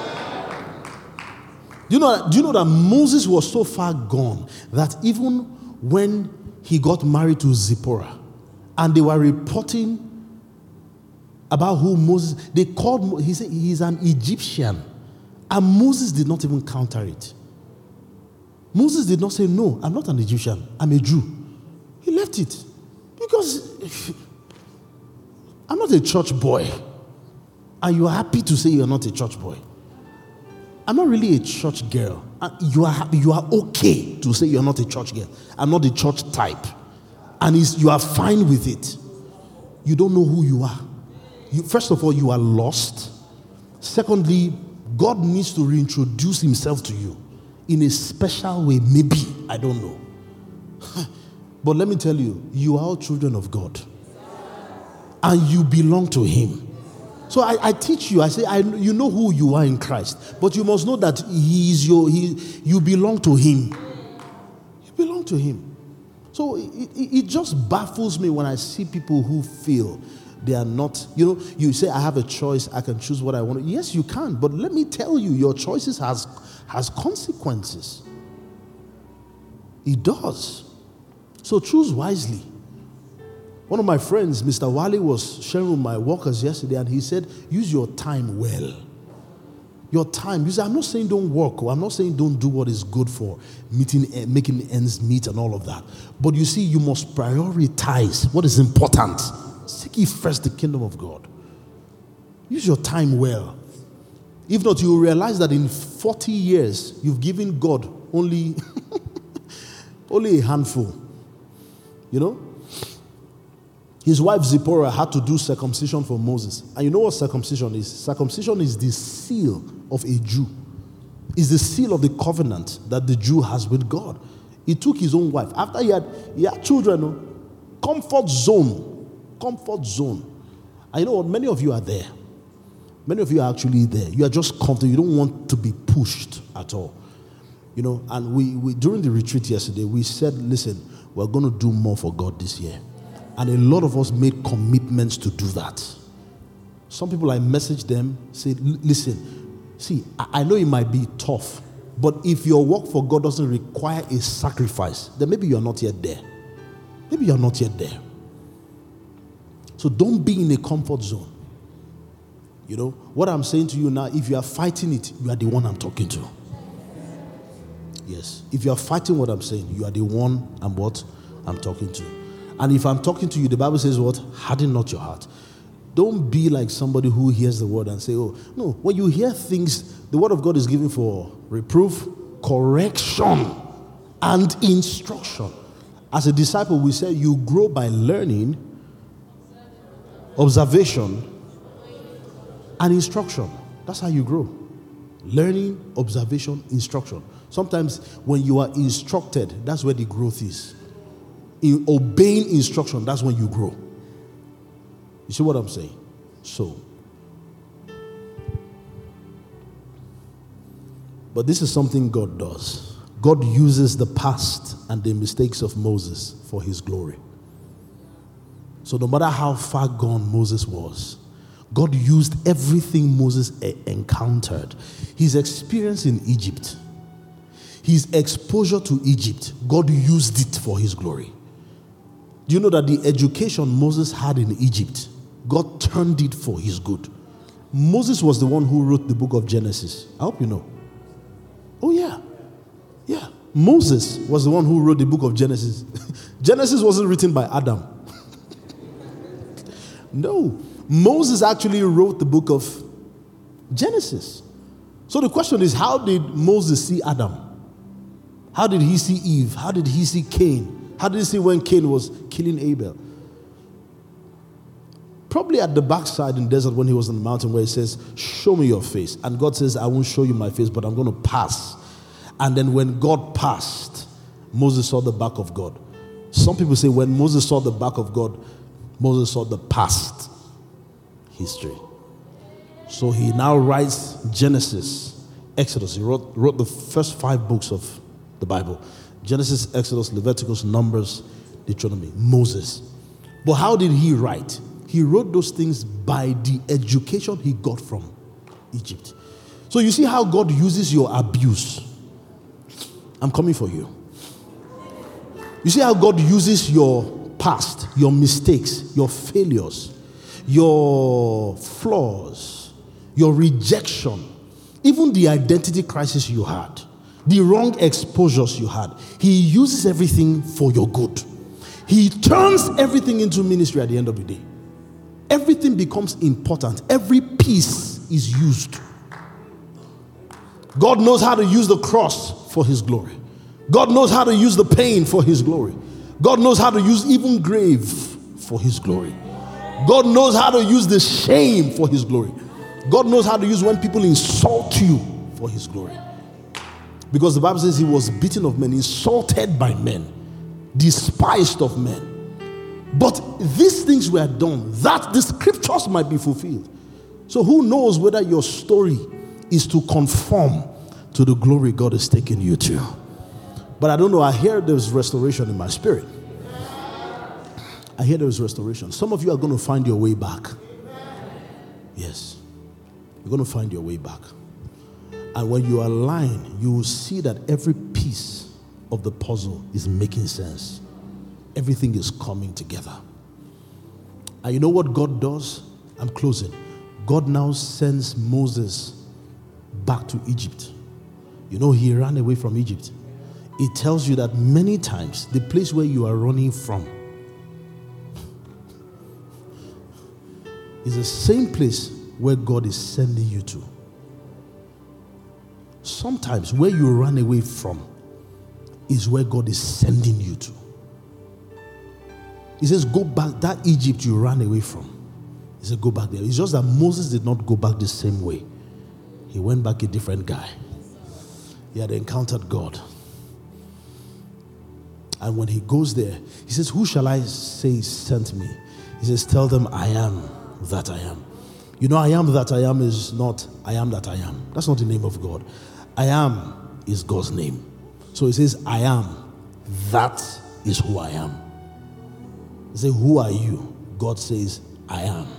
Do you know, do you know that Moses was so far gone that even when he got married to Zipporah and they were reporting about who Moses, they called, he said he's an Egyptian. And Moses did not even counter it. Moses did not say, no, I'm not an Egyptian, I'm a Jew. He left it. Because I'm not a church boy. And you are happy to say you're not a church boy. I'm not really a church girl. You are happy, you are okay to say you're not a church girl. I'm not a church type. And it's, you are fine with it. You don't know who you are. You, first of all, you are lost. Secondly, God needs to reintroduce himself to you in a special way. Maybe, I don't know. But let me tell you, you are all children of God. And you belong to him. So I, I teach you, I say, I, you know who you are in Christ. But you must know that he is your, he, you belong to him. You belong to him. So it, it, it just baffles me when I see people who feel they are not, you know, you say, I have a choice, I can choose what I want. Yes, you can. But let me tell you, your choices has, has consequences. It does. So choose wisely. One of my friends, Mister Wally, was sharing with my workers yesterday, and he said, use your time well. Your time. You say, I'm not saying don't work, or I'm not saying don't do what is good for meeting, making ends meet and all of that. But you see, you must prioritize what is important. Seek ye first the kingdom of God. Use your time well. If not, you will realize that in forty years, you've given God only, only a handful. You know? His wife Zipporah had to do circumcision for Moses. And you know what circumcision is? Circumcision is the seal of a Jew. It's the seal of the covenant that the Jew has with God. He took his own wife. After he had, he had children, no? Comfort zone. Comfort zone. And you know what? Many of you are there. Many of you are actually there. You are just comfortable. You don't want to be pushed at all. You know, and we, we during the retreat yesterday, we said, listen, we're going to do more for God this year. And a lot of us made commitments to do that. Some people, I messaged them, say, listen, see, I know it might be tough, but if your work for God doesn't require a sacrifice, then maybe you're not yet there. Maybe you're not yet there. So don't be in a comfort zone. You know, what I'm saying to you now, if you are fighting it, you are the one I'm talking to. Yes. If you are fighting what I'm saying, you are the one I'm what I'm talking to. And if I'm talking to you, the Bible says what? Harden not your heart. Don't be like somebody who hears the word and say, oh, no. When you hear things, the word of God is given for reproof, correction, and instruction. As a disciple, we say you grow by learning, observation, and instruction. That's how you grow. Learning, observation, instruction. Sometimes when you are instructed, that's where the growth is. In obeying instruction, that's when you grow. You see what I'm saying? So, but this is something God does. God uses the past and the mistakes of Moses for his glory. So no matter how far gone Moses was, God used everything Moses encountered. His experience in Egypt, his exposure to Egypt, God used it for his glory. Do you know that the education Moses had in Egypt, God turned it for his good? Moses was the one who wrote the book of Genesis. I hope you know. Oh yeah. Yeah. Moses was the one who wrote the book of Genesis. Genesis wasn't written by Adam. No. Moses actually wrote the book of Genesis. So the question is, how did Moses see Adam? How did he see Eve? How did he see Cain? How did he see when Cain was killing Abel? Probably at the backside in the desert when he was on the mountain where he says, show me your face. And God says, I won't show you my face, but I'm going to pass. And then when God passed, Moses saw the back of God. Some people say when Moses saw the back of God, Moses saw the past history. So he now writes Genesis, Exodus. He wrote, wrote the first five books of the Bible. Genesis, Exodus, Leviticus, Numbers, Deuteronomy. Moses. But how did he write? He wrote those things by the education he got from Egypt. So you see how God uses your abuse. I'm coming for you. You see how God uses your past, your mistakes, your failures, your flaws, your rejection, even the identity crisis you had, the wrong exposures you had. He uses everything for your good. He turns everything into ministry at the end of the day. Everything becomes important. Every piece is used. God knows how to use the cross for his glory. God knows how to use the pain for his glory. God knows how to use even grave for his glory. God knows how to use the shame for his glory. God knows how to use when people insult you for his glory. Because the Bible says he was beaten of men, insulted by men, despised of men. But these things were done that the scriptures might be fulfilled. So who knows whether your story is to conform to the glory God is taking you to. But I don't know, I hear there's restoration in my spirit. I hear there is restoration. Some of you are going to find your way back. Yes. You're going to find your way back. And when you align, you will see that every piece of the puzzle is making sense. Everything is coming together. And you know what God does? I'm closing. God now sends Moses back to Egypt. You know, he ran away from Egypt. It tells you that many times the place where you are running from is the same place where God is sending you to. Sometimes where you run away from is where God is sending you to. He says, go back, that Egypt you ran away from. He said, go back there. It's just that Moses did not go back the same way. He went back a different guy. He had encountered God. And when he goes there, he says, who shall I say sent me? He says, tell them I am that I am. You know, I am that I am is not I am that I am. That's not the name of God. I am is God's name. So he says, I am. That is who I am. He says, who are you? God says, I am.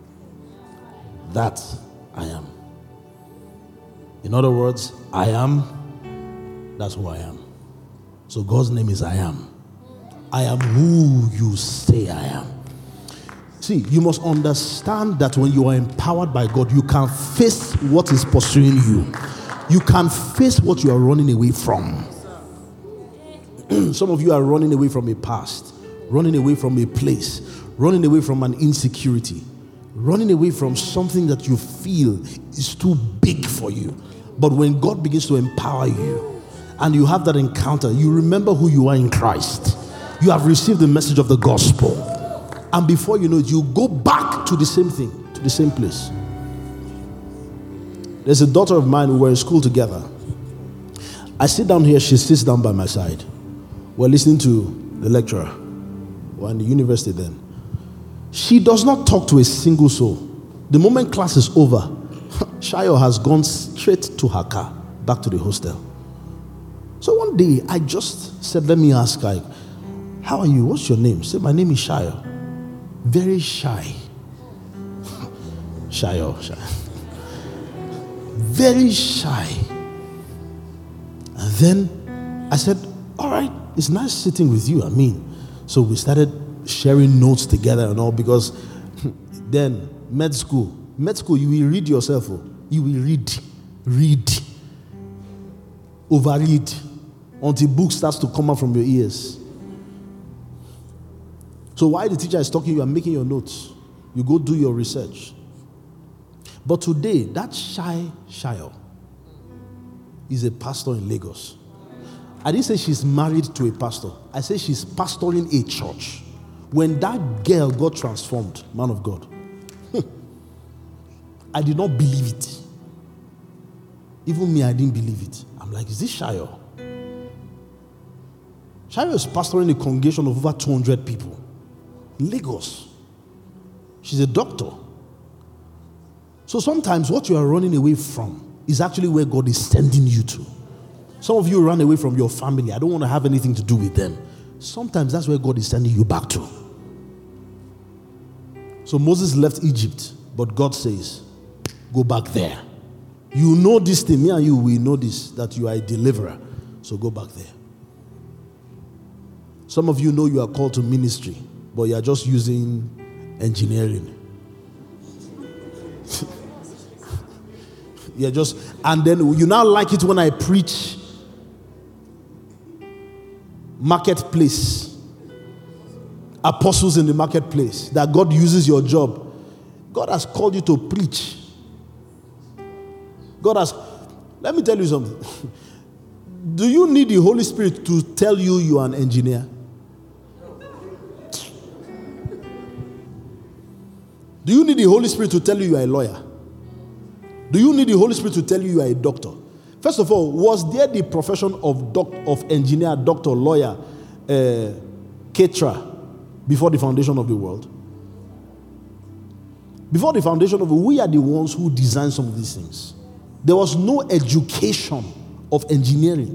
That I am. In other words, I am, that's who I am. So God's name is I am. I am who you say I am. See, you must understand that when you are empowered by God, you can face what is pursuing you. You can face what you are running away from. Some of you are running away from a past, running away from a place, running away from an insecurity, running away from something that you feel is too big for you. But when God begins to empower you and you have that encounter, you remember who you are in Christ. You have received the message of the gospel. And before you know it, you go back to the same thing, to the same place. There's a daughter of mine, we were in school together. I sit down here, she sits down by my side. We're listening to the lecturer. We're in the university then. She does not talk to a single soul. The moment class is over, Shayo has gone straight to her car, back to the hostel. So one day, I just said, let me ask her, how are you? What's your name? She said, my name is Shayo. Very shy. Shayo, shy. Very shy. And then I said, all right, it's nice sitting with you. I mean, so we started sharing notes together and all, because then med school, med school, you will read yourself. You will read, read, overread until book starts to come out from your ears. So while the teacher is talking, you are making your notes. You go do your research. But today, that shy Shayo is a pastor in Lagos. I didn't say she's married to a pastor. I said she's pastoring a church. When that girl got transformed, man of God, I did not believe it. Even me, I didn't believe it. I'm like, is this Shayo? Shayo is pastoring a congregation of over two hundred people. Lagos. She's a doctor. So sometimes what you are running away from is actually where God is sending you to. Some of you run away from your family. I don't want to have anything to do with them. Sometimes that's where God is sending you back to. So Moses left Egypt, but God says, go back there. You know this thing. Me and you, we know this, that you are a deliverer. So go back there. Some of you know you are called to ministry, but you are just using engineering. You're just, and then you now like it when I preach marketplace, apostles in the marketplace, that God uses your job. God has called you to preach. God has, let me tell you something. Do you need the Holy Spirit to tell you you are an engineer? Do you need the Holy Spirit to tell you you are a lawyer? Do you need the Holy Spirit to tell you you are a doctor? First of all, was there the profession of doc, of engineer, doctor, lawyer, uh, caterer before the foundation of the world? Before the foundation of the world, we are the ones who designed some of these things. There was no education of engineering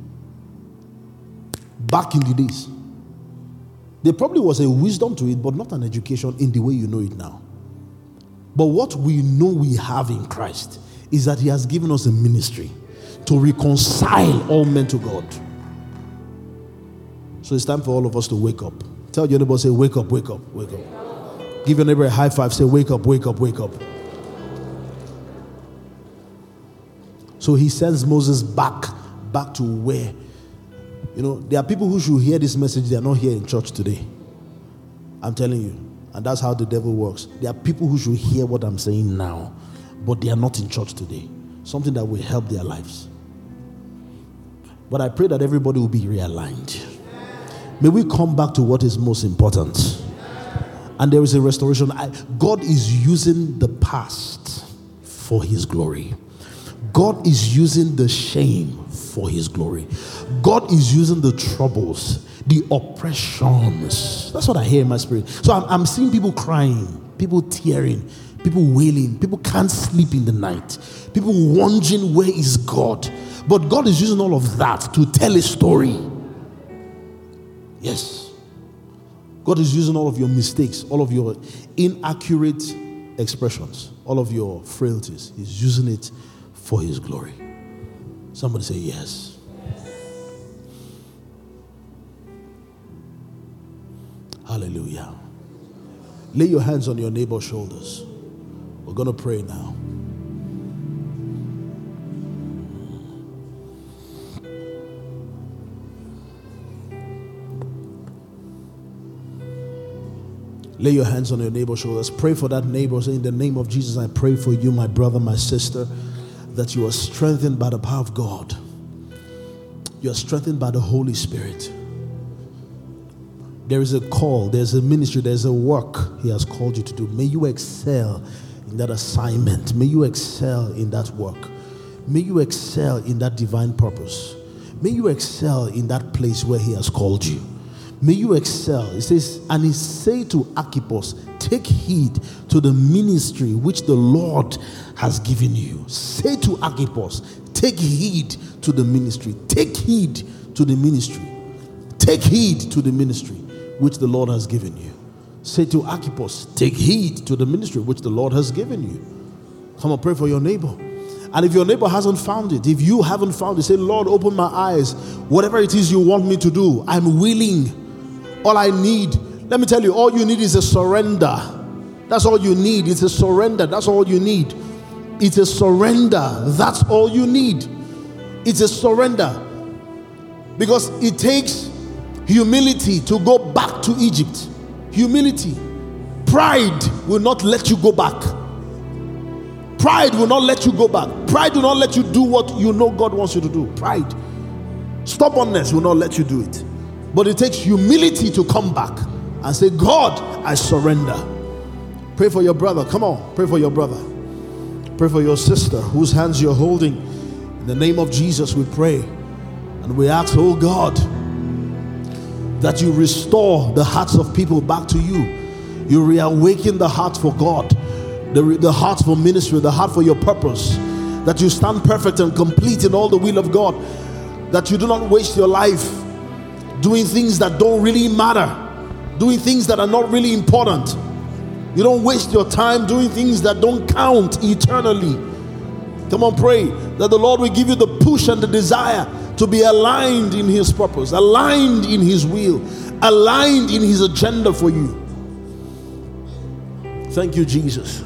back in the days. There probably was a wisdom to it, but not an education in the way you know it now. But what we know we have in Christ is that He has given us a ministry to reconcile all men to God. So it's time for all of us to wake up. Tell your neighbor, say, wake up, wake up, wake up. Give your neighbor a high five, say, wake up, wake up, wake up. So He sends Moses back, back to where, you know, there are people who should hear this message. They are not here in church today. I'm telling you. And that's how the devil works. There are people who should hear what I'm saying now, but they are not in church today. Something that will help their lives. But I pray that everybody will be realigned. May we come back to what is most important. And there is a restoration. I, God is using the past for His glory. God is using the shame for his glory. God is using the troubles, the oppressions. That's what I hear in my spirit. So I'm, I'm seeing people crying, people tearing, people wailing, people can't sleep in the night, people wondering where is God. But God is using all of that to tell a story. Yes. God is using all of your mistakes, all of your inaccurate expressions, all of your frailties. He's using it for his glory. Somebody say yes. Yes. Hallelujah. Lay your hands on your neighbor's shoulders. We're going to pray now. Lay your hands on your neighbor's shoulders. Pray for that neighbor. Say, in the name of Jesus, I pray for you, my brother, my sister, that you are strengthened by the power of God. You are strengthened by the Holy Spirit. There is a call, there's a ministry, there's a work he has called you to do. May you excel in that assignment. May you excel in that work. May you excel in that divine purpose. May you excel in that place where he has called you. May you excel. It says, and he said to Archippus, take heed to the ministry which the Lord has given you. Say to Archippus, take heed to the ministry. Take heed to the ministry. Take heed to the ministry which the Lord has given you. Say to Archippus, take heed to the ministry which the Lord has given you. Come and pray for your neighbor. And if your neighbor hasn't found it, if you haven't found it, say, Lord, open my eyes. Whatever it is you want me to do, I'm willing. All I need, let me tell you, all you need is a surrender. That's all you need. It's a surrender. That's all you need. It's a surrender. That's all you need. It's a surrender. Because it takes humility to go back to Egypt. Humility. Pride will not let you go back. Pride will not let you go back. Pride will not let you do what you know God wants you to do. Pride. Stubbornness will not let you do it. But it takes humility to come back and say, God, I surrender. Pray for your brother. Come on, pray for your brother. Pray for your sister whose hands you're holding. In the name of Jesus, we pray. And we ask, oh God, that you restore the hearts of people back to you. You reawaken the heart for God, the, the heart for ministry, the heart for your purpose. That you stand perfect and complete in all the will of God. That you do not waste your life doing things that don't really matter, doing things that are not really important. You don't waste your time doing things that don't count eternally. Come on, pray that the Lord will give you the push and the desire to be aligned in his purpose, aligned in his will, aligned in his agenda for you. Thank you, Jesus.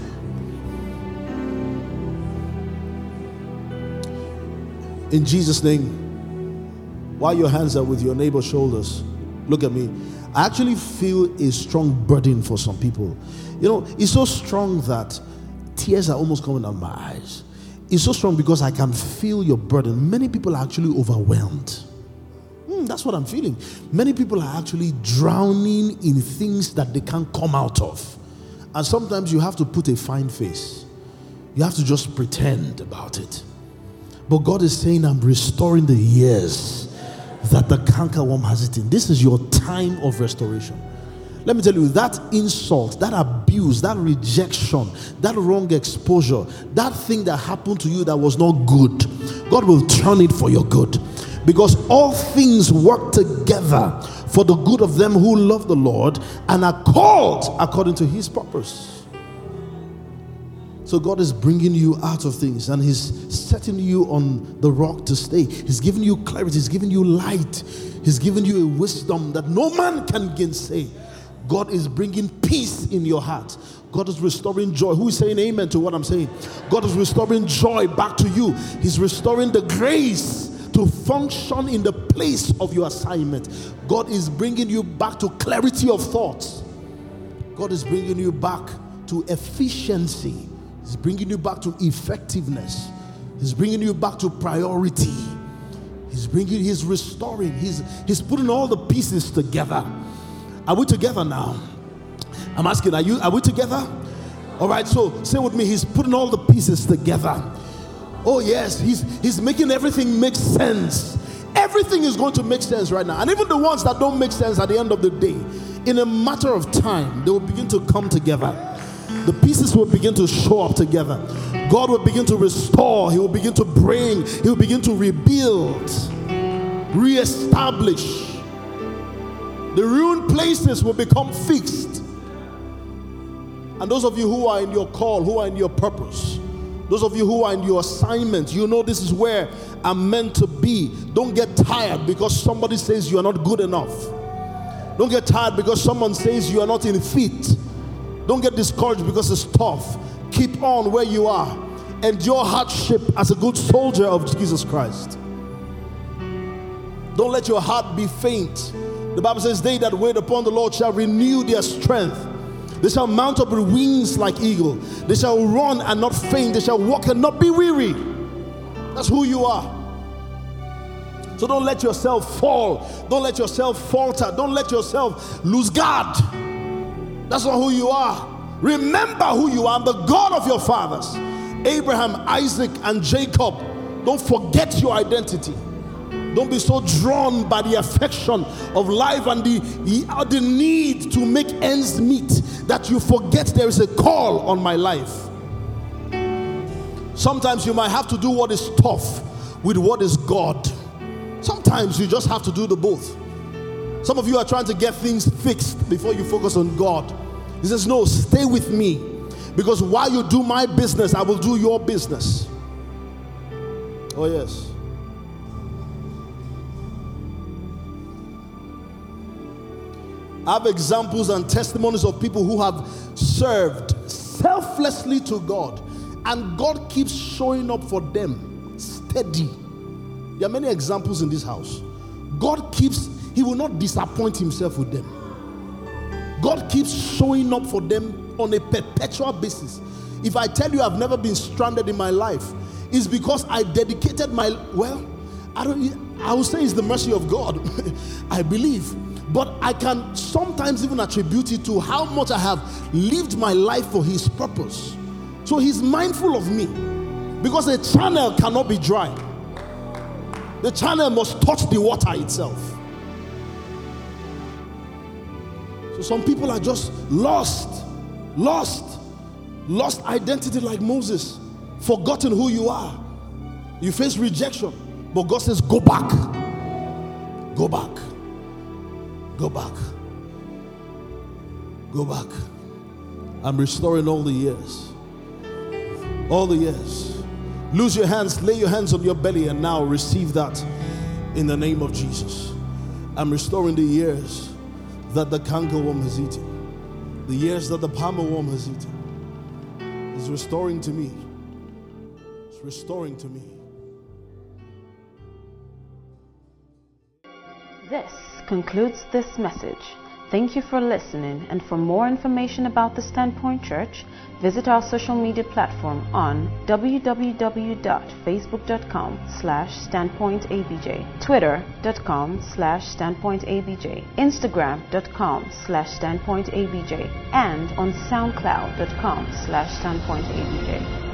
In Jesus' name, while your hands are with your neighbor's shoulders, look at me. I actually feel a strong burden for some people. You know, it's so strong that tears are almost coming out of my eyes. It's so strong because I can feel your burden. Many people are actually overwhelmed. Mm, that's what I'm feeling. Many people are actually drowning in things that they can't come out of. And sometimes you have to put a fine face. You have to just pretend about it. But God is saying, I'm restoring the years that the cankerworm has eaten. This is your time of restoration. Let me tell you, that insult, that abuse, that rejection, that wrong exposure, that thing that happened to you that was not good, God will turn it for your good. Because all things work together for the good of them who love the Lord and are called according to his purpose. So God is bringing you out of things and he's setting you on the rock to stay. He's giving you clarity. He's giving you light. He's giving you a wisdom that no man can gainsay. God is bringing peace in your heart. God is restoring joy. Who is saying amen to what I'm saying? God is restoring joy back to you. He's restoring the grace to function in the place of your assignment. God is bringing you back to clarity of thoughts. God is bringing you back to efficiency. He's bringing you back to effectiveness. He's bringing you back to priority. He's bringing, he's restoring. He's, he's putting all the pieces together. Are we together now? I'm asking, are you, are we together? All right, so say with me, he's putting all the pieces together. oh yes, he's, he's making everything make sense. Everything is going to make sense right now. And even the ones that don't make sense at the end of the day, in a matter of time, they will begin to come together. The pieces will begin to show up together. God will begin to restore. He will begin to bring. He will begin to rebuild, reestablish. The ruined places will become fixed. And those of you who are in your call, who are in your purpose, those of you who are in your assignment, you know this is where I'm meant to be. Don't get tired because somebody says you are not good enough. Don't get tired because someone says you are not in fit. Don't get discouraged because it's tough. Keep on where you are. Endure hardship as a good soldier of Jesus Christ. Don't let your heart be faint. The Bible says, they that wait upon the Lord shall renew their strength. They shall mount up with wings like eagle. They shall run and not faint. They shall walk and not be weary. That's who you are. So don't let yourself fall. Don't let yourself falter. Don't let yourself lose guard. That's not who you are. Remember who you are. I'm the God of your fathers, Abraham, Isaac, and Jacob. Don't forget your identity. Don't be so drawn by the affection of life and the, the need to make ends meet that you forget there is a call on my life. Sometimes you might have to do what is tough with what is God. Sometimes you just have to do the both. Some of you are trying to get things fixed before you focus on God. He says, no, stay with me, because while you do my business, I will do your business. Oh yes. I have examples and testimonies of people who have served selflessly to God, and God keeps showing up for them steady. There are many examples in this house. God keeps, he will not disappoint himself with them. God keeps showing up for them on a perpetual basis. If I tell you I've never been stranded in my life, it's because I dedicated my, well, I don't, I will say it's the mercy of God. I believe. But I can sometimes even attribute it to how much I have lived my life for his purpose. So he's mindful of me, because a channel cannot be dry. The channel must touch the water itself. So some people are just lost, lost, lost identity like Moses, forgotten who you are. You face rejection, but God says, go back, go back. Go back. Go back. I'm restoring all the years. All the years. Lose your hands, lay your hands on your belly, and now receive that in the name of Jesus. I'm restoring the years that the cankerworm has eaten, the years that the palmer worm has eaten. It's restoring to me. It's restoring to me. This concludes this message. Thank you for listening, and for more information about the Standpoint Church, visit our social media platform on w w w dot facebook dot com slash standpoint a b j, twitter dot com slash standpoint a b j, instagram dot com slash standpoint a b j, and on soundcloud dot com slash standpoint a b j.